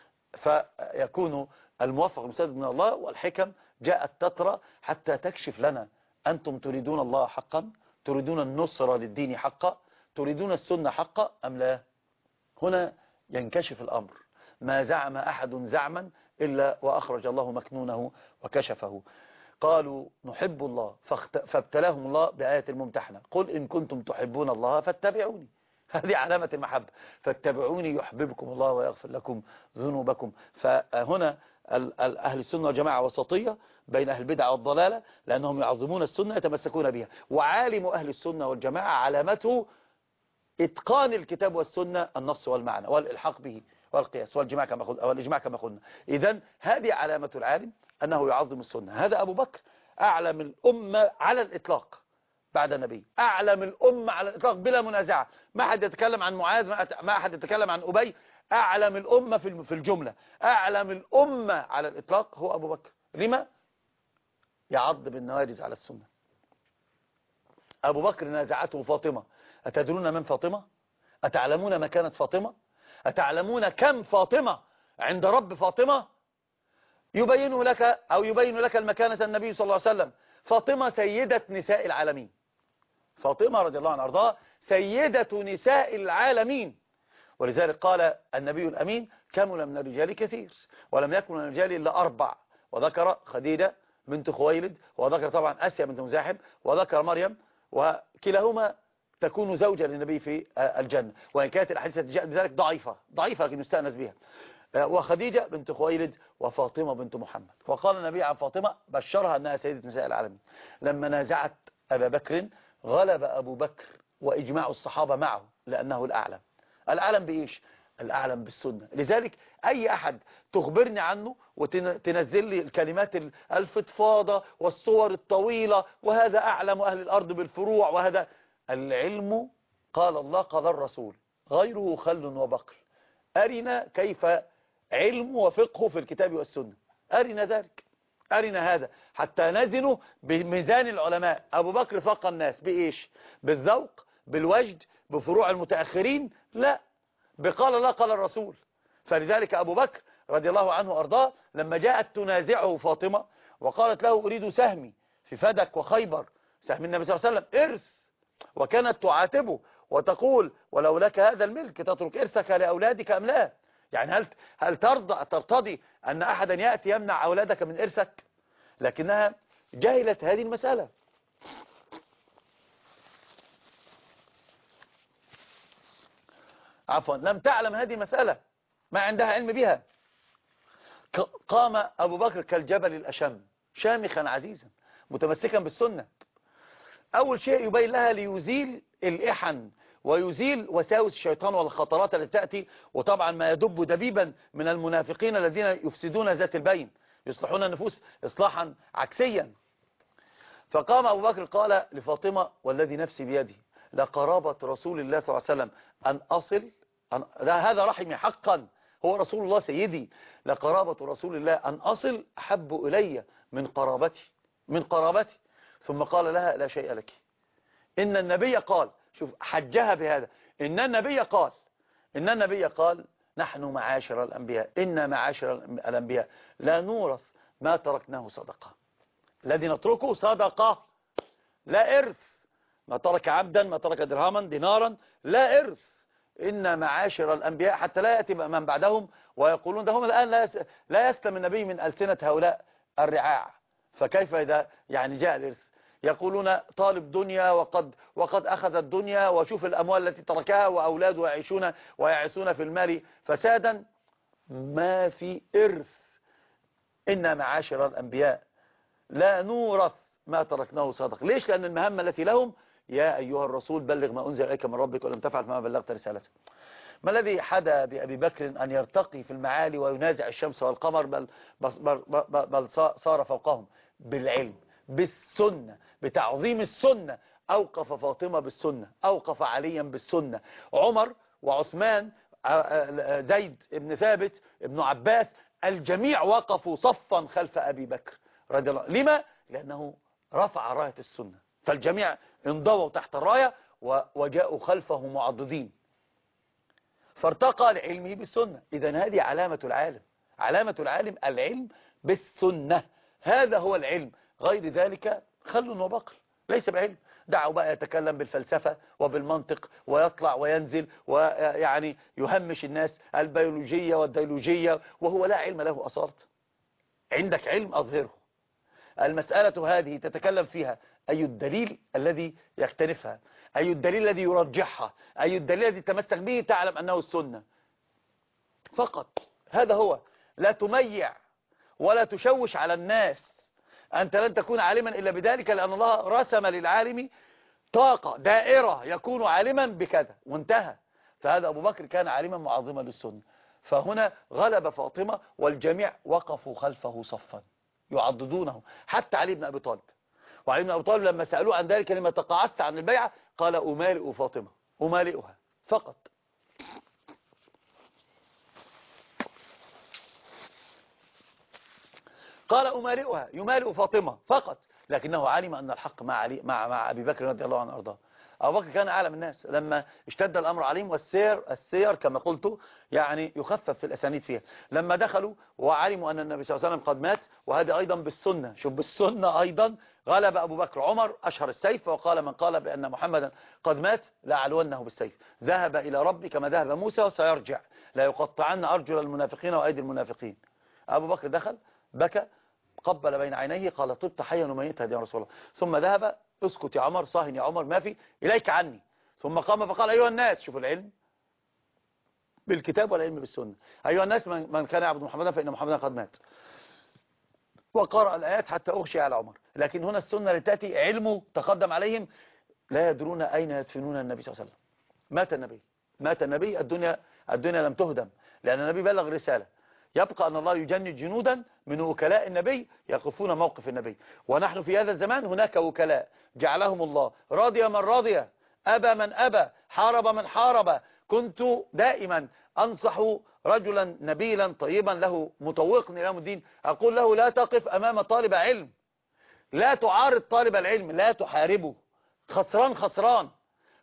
فيكون الموفق مسدد من الله، والحكم جاءت تترى حتى تكشف لنا: أنتم تريدون الله حقا؟ تريدون النصرة للدين حقا؟ تريدون السنة حقا أم لا؟ هنا ينكشف الأمر. ما زعم أحد زعما إلا وأخرج الله مكنونه وكشفه. قالوا: نحب الله، فابتلاهم الله بآية الممتحنة: قل إن كنتم تحبون الله فاتبعوني. هذه علامة المحبة، فاتبعوني يحببكم الله ويغفر لكم ذنوبكم. فهنا أهل السنة والجماعة وسطية بين أهل البدع والضلالة، لأنهم يعظمون السنة يتمسكون بها. وعالم أهل السنة والجماعة علامته إتقان الكتاب والسنة، النص والمعنى والإلحاق به والقياس والإجماع كما قلنا. إذن هذه علامة العالم أنه يعظم السنة. هذا أبو بكر أعلم الأمة على الإطلاق بعد النبي، أعلم الأمة على الإطلاق بلا منازعة. ما أحد يتكلم عن معاذ، ما أحد يتكلم عن أبي. أعلم الأمة في الجملة، أعلم الأمة على الإطلاق هو أبو بكر. لما؟ يعض بالنواجذ على السنة. أبو بكر نازعته فاطمة: أتدرون من فاطمة؟ أتعلمون مكانة فاطمة؟ أتعلمون كم فاطمة عند رب فاطمة؟ يبين لك المكانة النبي صلى الله عليه وسلم. فاطمة سيدة نساء العالمين، فاطمة رضي الله عنها وارضاها سيدة نساء العالمين. ولذلك قال النبي الأمين: كمل من الرجال كثير ولم يكن من الرجال إلا 4، وذكر خديجة بنت خويلد، وذكر طبعا آسيا بنت مزاحم، وذكر مريم، وكلاهما تكون زوجة للنبي في الجنة، وإن كانت الأحاديث التي جاءت بذلك ضعيفة لكن يستأنس بها. وخديجة بنت خويلد وفاطمة بنت محمد. وقال النبي عن فاطمة: بشرها أنها سيدة نساء العالمين. لما نازعت أبا بكر غلب أبو بكر وإجماع الصحابة معه، لأنه الأعلم بإيش؟ الأعلم بالسنة. لذلك أي أحد تخبرني عنه وتنزل لي الكلمات الفضفاضة والصور الطويلة، وهذا أعلم أهل الأرض بالفروع، وهذا العلم قال الله قال الرسول، غيره خل وبقل. أرنا كيف علم وفقه في الكتاب والسنة، أرنا ذلك، أرنا هذا حتى نزنه بميزان العلماء. أبو بكر فاق الناس بإيش؟ بالذوق، بالوجد بفروع المتأخرين، لا، بقال الله قال الرسول. فلذلك أبو بكر رضي الله عنه وأرضاه لما جاءت تنازعه فاطمة وقالت له أريد سهمي في فدك وخيبر، سهم النبي صلى الله عليه وسلم إرث، وكانت تعاتبه وتقول ولو لك هذا الملك تترك إرثك لأولادك أم لا؟ يعني هل ترتضي أن أحدا يأتي يمنع أولادك من إرثك؟ لكنها جهلت هذه المسألة. عفوا، لم تعلم هذه المسألة، ما عندها علم بها. قام أبو بكر كالجبل الأشم شامخا عزيزا متمسكا بالسنة. أول شيء يبين لها ليزيل الإحن ويزيل وساوس الشيطان والخطرات التي تأتي، وطبعا ما يدب دبيبا من المنافقين الذين يفسدون ذات البين، يصلحون النفوس إصلاحا عكسيا. فقام أبو بكر قال لفاطمة والذي نفسي بيده لقرابة رسول الله صلى الله عليه وسلم أن أصل هذا رحمي حقا، هو رسول الله سيدي، لقرابة رسول الله أن أصل أحب إلي من قرابتي. ثم قال لها لا شيء لك، إن النبي قال، شوف حجها بهذا، إن النبي قال نحن معاشر الأنبياء، إن معاشر الأنبياء لا نورث ما تركناه صدقة، الذي نتركه صدقة لا إرث، ما ترك عبدا ما ترك درهما دينارا لا إرث، إن معاشر الأنبياء، حتى لا يأتي من بعدهم ويقولون ده هم الآن لا يسلم النبي من ألسنة هؤلاء الرعاع، فكيف إذا يعني جاء الإرث؟ يقولون طالب دنيا وقد أخذ الدنيا، وشوف الأموال التي تركها وأولاده ويعيشون في المال فسادا، ما في إرث. إن معاشر الأنبياء لا نورث ما تركناه صدق. ليش؟ لأن المهمة التي لهم يا أيها الرسول بلغ ما أنزل إليك من ربك ولم تفعل فما بلغت رسالته. ما الذي حدا بأبي بكر أن يرتقي في المعالي وينازع الشمس والقمر، بل صار فوقهم؟ بالعلم، بالسنة، بتعظيم السنة. أوقف فاطمة بالسنة، أوقف عليا بالسنة، عمر وعثمان، زيد بن ثابت، ابن عباس، الجميع وقفوا صفا خلف أبي بكر رضي الله. لما؟ لأنه رفع راية السنة، فالجميع انضووا تحت الراية وجاءوا خلفه معضدين، فارتقى لعلمه بالسنة. إذن هذه علامة العالم، علامة العالم العلم بالسنة، هذا هو العلم. غير ذلك خل وبقل، ليس بعلم. دعوا بقى يتكلم بالفلسفة وبالمنطق ويطلع وينزل ويعني يهمش الناس البيولوجية والديولوجية وهو لا علم له أصالة. عندك علم أظهره. المسألة هذه تتكلم فيها أي الدليل الذي يختلفها، أي الدليل الذي يرجحها، أي الدليل الذي تمسك به تعلم أنه السنة فقط. هذا هو. لا تميع ولا تشوش على الناس. أنت لن تكون عالما إلا بذلك، لأن الله رسم للعالم طاقة دائرة يكون عالما بكذا وانتهى. فهذا أبو بكر كان عالما معظما للسنة. فهنا غلب فاطمة والجميع وقفوا خلفه صفا يعضدونه، حتى علي بن أبي طالب. وعلي بن أبي طالب لما سألوه عن ذلك لما تقاعست عن البيعة قال أمالئ فاطمة، أمالئها فقط. قال أمالئها، يمالئ فاطمة فقط، لكنه علم أن الحق مع علي مع أبي بكر رضي الله عنه وأرضاه. أبو بكر كان أعلم الناس لما اشتد الأمر عليهم، والسير كما قلت يعني يخفف في الأسانيد فيها. لما دخلوا وعلموا أن النبي صلى الله عليه وسلم قد مات، وهذا أيضا بالسنة، شوف بالسنة أيضا، غلب أبو بكر عمر أشهر السيف وقال من قال بأن محمدا قد مات لا علونه بالسيف، ذهب إلى ربي كما ذهب موسى وسيرجع، لا يقطعن أرجل المنافقين وأيدي المنافقين. أبو بكر دخل بكى قبل بين عينيه قال طبت حيا وميتا يا رسول الله، ثم ذهب اسكت يا عمر، صاهن يا عمر، ما في إليك عني. ثم قام فقال أيها الناس، شوفوا العلم بالكتاب والعلم بالسنة، أيها الناس من كان يعبد محمدا فإن محمدا قد مات، وقرأ الآيات حتى أغشي على عمر. لكن هنا السنة لتأتي علمه تقدم عليهم، لا يدرون أين يدفنون النبي صلى الله عليه وسلم. مات النبي، الدنيا لم تهدم، لأن النبي بلغ رسالة. يبقى أن الله يجند جنودا من وكلاء النبي يقفون موقف النبي، ونحن في هذا الزمان هناك وكلاء جعلهم الله، رضي من رضي، أبى من أبى، حارب من حارب. كنت دائما أنصح رجلا نبيلا طيبا له مطوقني إلى الدين، أقول له لا تقف أمام طالب علم، لا تعارض طالب العلم، لا تحاربه، خسران خسران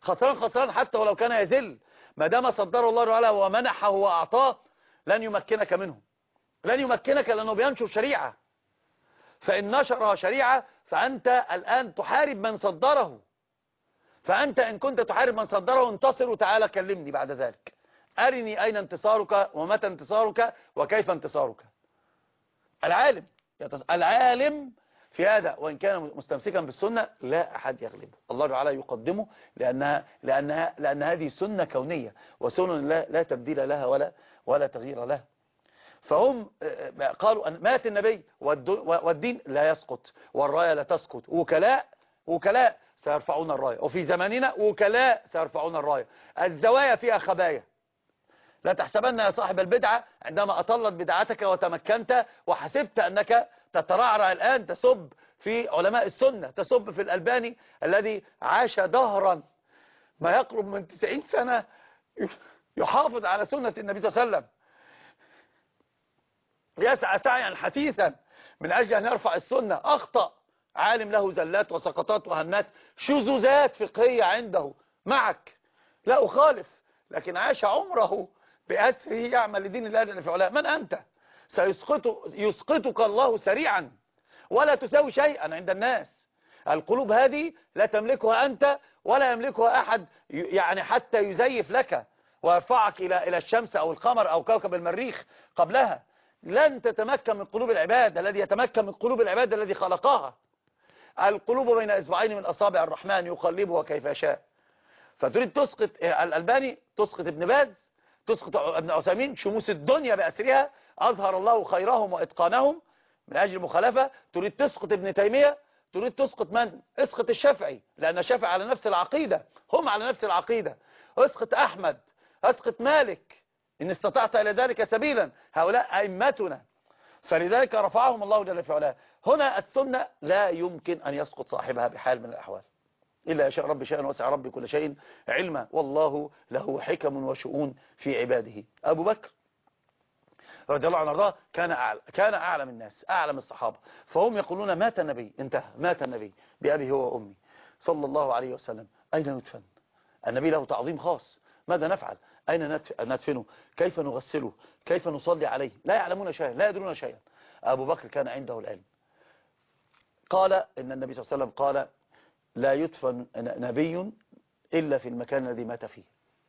خسران خسران حتى ولو كان يذل، ما دام صدره الله تعالى ومنحه وأعطاه لن يمكنك منه، لن يمكنك، لأنه بينشر شريعة. فإن نشر شريعة فأنت الآن تحارب من صدره، فأنت إن كنت تحارب من صدره انتصر وتعالى كلمني بعد ذلك، أرني أين انتصارك ومتى انتصارك وكيف انتصارك. العالم العالم في هذا وإن كان مستمسكا بالسنة لا أحد يغلبه، الله تعالى يقدمه لأن هذه سنة كونية، وسنن لا تبديل لها ولا تغيير لها. فهم قالوا أن مات النبي والدين لا يسقط والراية لا تسقط، وكلاء سيرفعون الراية، وفي زماننا وكلاء سيرفعون الراية. الزوايا فيها خبايا، لا تحسبن يا صاحب البدعة عندما أطلت بدعتك وتمكنت وحسبت أنك تترعرع الآن تسب في علماء السنة، تسب في الألباني الذي عاش دهرا ما يقرب من 90 سنة يحافظ على سنة النبي صلى الله عليه وسلم، يسعى سعيا حثيثا من أجل أن يرفع السنة. أخطأ عالم له زلات وسقطات وهنات، شذوذات فقهية عنده معك لا أخالف، لكن عاش عمره بأسره يعمل لدين الله جل في علاه. من أنت؟ يسقطك الله سريعا ولا تساوي شيئا عند الناس. القلوب هذه لا تملكها أنت ولا يملكها أحد، يعني حتى يزيف لك ويرفعك إلى الشمس أو القمر أو كوكب المريخ قبلها. لن تتمكن من قلوب العباد، الذي يتمكن من قلوب العباد الذي خلقها. القلوب بين إصبعين من أصابع الرحمن يقلبها كيف يشاء. فتريد تسقط الألباني، تسقط ابن باز، تسقط ابن عثيمين، شموس الدنيا بأسرها أظهر الله خيرهم وإتقانهم من أجل المخالفة. تريد تسقط ابن تيمية، تريد تسقط من؟ اسقط الشافعي، لأن الشافعي على نفس العقيدة، هم على نفس العقيدة. اسقط أحمد، اسقط مالك إن استطعت إلى ذلك سبيلا، هؤلاء أئمتنا، فلذلك رفعهم الله جل في علاه. هنا السنة لا يمكن أن يسقط صاحبها بحال من الأحوال، إلا يشاء ربي شيئا وسع ربي كل شيء علما، والله له حكم وشؤون في عباده. أبو بكر رضي الله عنه وارضاه كان أعلم الناس، أعلم الصحابة، فهم يقولون مات النبي، انتهى، مات النبي بأبي هو وأمي صلى الله عليه وسلم، أين ندفن؟ النبي له تعظيم خاص، ماذا نفعل؟ أين ندفنه؟ كيف نغسله؟ كيف نصلي عليه؟ لا يعلمون شيئا، لا يدرون شيئا. أبو بكر كان عنده العلم، قال إن النبي صلى الله عليه وسلم قال لا يدفن نبي إلا في المكان الذي مات فيه،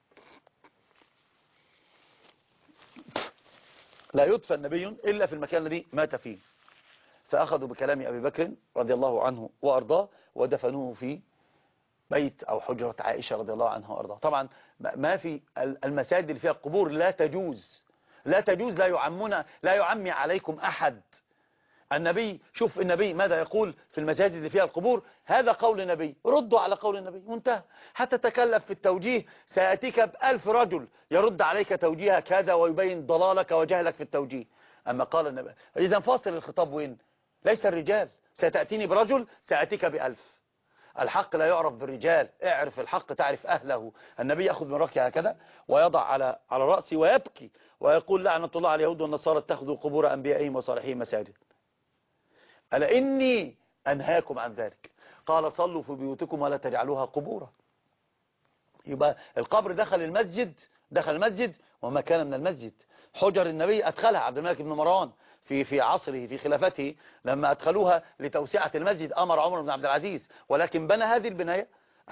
لا يدفن نبي إلا في المكان الذي مات فيه. فأخذوا بكلام أبي بكر رضي الله عنه وأرضاه ودفنوه في بيت أو حجرة عائشة رضي الله عنها وأرضاه. طبعا ما في المساجد اللي فيها القبور لا تجوز، لا تجوز، لا يعمي عليكم أحد. النبي، شوف النبي ماذا يقول في المساجد اللي فيها القبور، هذا قول النبي، ردوا على قول النبي، منتهى. حتى تكلف في التوجيه سيأتيك ب1000 رجل يرد عليك توجيهك هذا ويبين ضلالك وجهلك في التوجيه. أما قال النبي، إذا فاصل الخطاب وين؟ ليس الرجال، ستأتيني برجل سيأتيك ب1000. الحق لا يعرف بالرجال، اعرف الحق تعرف أهله. النبي يأخذ من ركي هكذا ويضع على رأسي ويبكي ويقول لعنة الله على اليهود والنصارى اتخذوا قبور أنبيائهم وصالحين مساجد، ألا إني أنهاكم عن ذلك. قال صلوا في بيوتكم ولا تجعلوها قبورا. يبقى القبر دخل المسجد وما كان من المسجد. حجر النبي أدخلها عبد الملك بن مروان في عصره في خلافته، لما أدخلوها لتوسعة المسجد أمر عمر بن عبد العزيز، ولكن بنى هذه البناية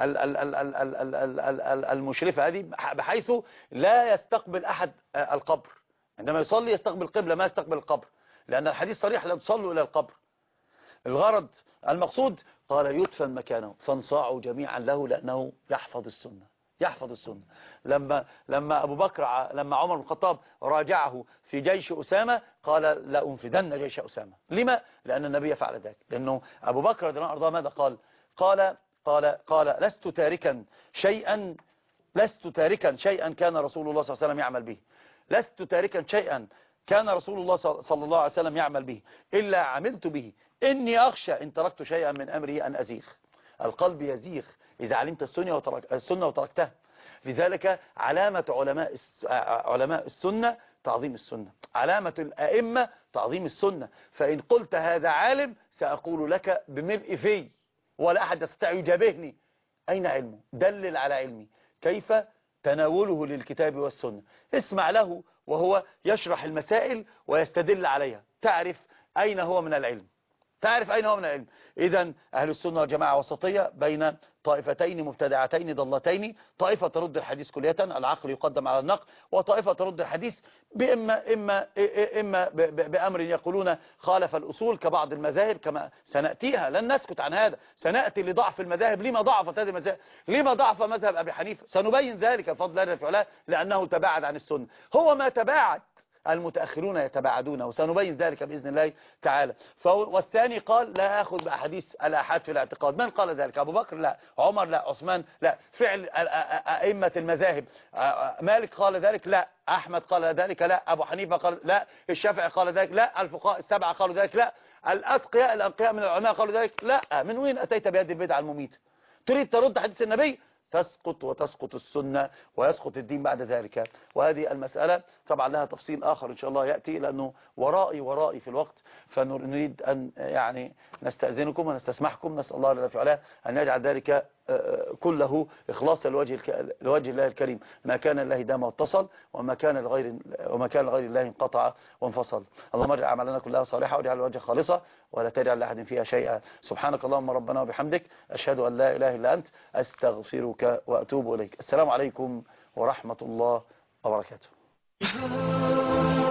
المشرفة هذه بحيث لا يستقبل أحد القبر، عندما يصلي يستقبل قبلة ما يستقبل القبر، لأن الحديث صريح لا تصلوا إلى القبر. الغرض المقصود قال يدفن مكانه، فانصاعوا جميعا له لأنه يحفظ السنة. لما أبو بكر، لما عمر بن الخطاب راجعه في جيش أسامة قال لا أنفذن جيش أسامة. لما؟ لأن النبي فعل ذلك، لأنه أبو بكر رضي الله عنه ماذا قال لست تاركا شيئا كان رسول الله صلى الله عليه وسلم يعمل به، لست تاركا شيئا كان رسول الله صلى الله عليه وسلم يعمل به إلا عملت به، إني أخشى إن تركت شيئا من أمره أن أزيغ. القلب يزيغ إذا علمت السنة وتركتها. لذلك علامة علماء السنة تعظيم السنة، علامة الأئمة تعظيم السنة. فإن قلت هذا عالم سأقول لك بملء في ولا أحد يستطيع يجابهني، أين علمه؟ دلل على علمي، كيف تناوله للكتاب والسنة. اسمع له وهو يشرح المسائل ويستدل عليها، تعرف أين هو من العلم، تعرف أين هو من العلم. إذا أهل السنة والجماعة وسطية بين طائفتين مبتدعتين ضلتين، طائفة ترد الحديث كلية، العقل يقدم على النقل، وطائفة ترد الحديث إما بأمر يقولون خالف الأصول كبعض المذاهب كما سنأتيها، لن نسكت عن هذا، سنأتي لضعف المذاهب. لما ضعفت هذه المذاهب؟ لما ضعف مذهب أبي حنيفة؟ سنبين ذلك بفضل الله تعالى، لأنه تباعد عن السنة. هو ما تباعد، المتأخرون يتباعدون، وسنبين ذلك بإذن الله تعالى. والثاني قال لا أخذ بأحاديث الآحاد في الاعتقاد. من قال ذلك؟ أبو بكر؟ لا. عمر؟ لا. عثمان؟ لا. فعل أئمة المذاهب. مالك قال ذلك؟ لا. أحمد قال ذلك؟ لا. أبو حنيفة قال؟ لا. الشافعي قال ذلك؟ لا. الفقهاء السبعة قالوا ذلك؟ لا. الأنقياء من العلماء قالوا ذلك؟ لا. من وين أتيت بهذه البدعة المميتة؟ تريد ترد حديث النبي؟ تسقط وتسقط السنة ويسقط الدين بعد ذلك. وهذه المسألة طبعا لها تفصيل آخر إن شاء الله يأتي، لأنه ورائي في الوقت، فنريد أن يعني نستأذنكم ونستسمحكم. نسأل الله جل وعلا أن يجعل ذلك كله إخلاصا لوجه الله الكريم. ما كان لله دام واتصل، وما كان لغير الله انقطع وانفصل. اللهم اجعل أعمالنا كلها صالحة، واجعل الوجه خالصة، ولا تجعل لأحد فيها شيئا. سبحانك اللهم ربنا وبحمدك، أشهد أن لا إله إلا أنت، أستغفرك وأتوب إليك. السلام عليكم ورحمة الله وبركاته.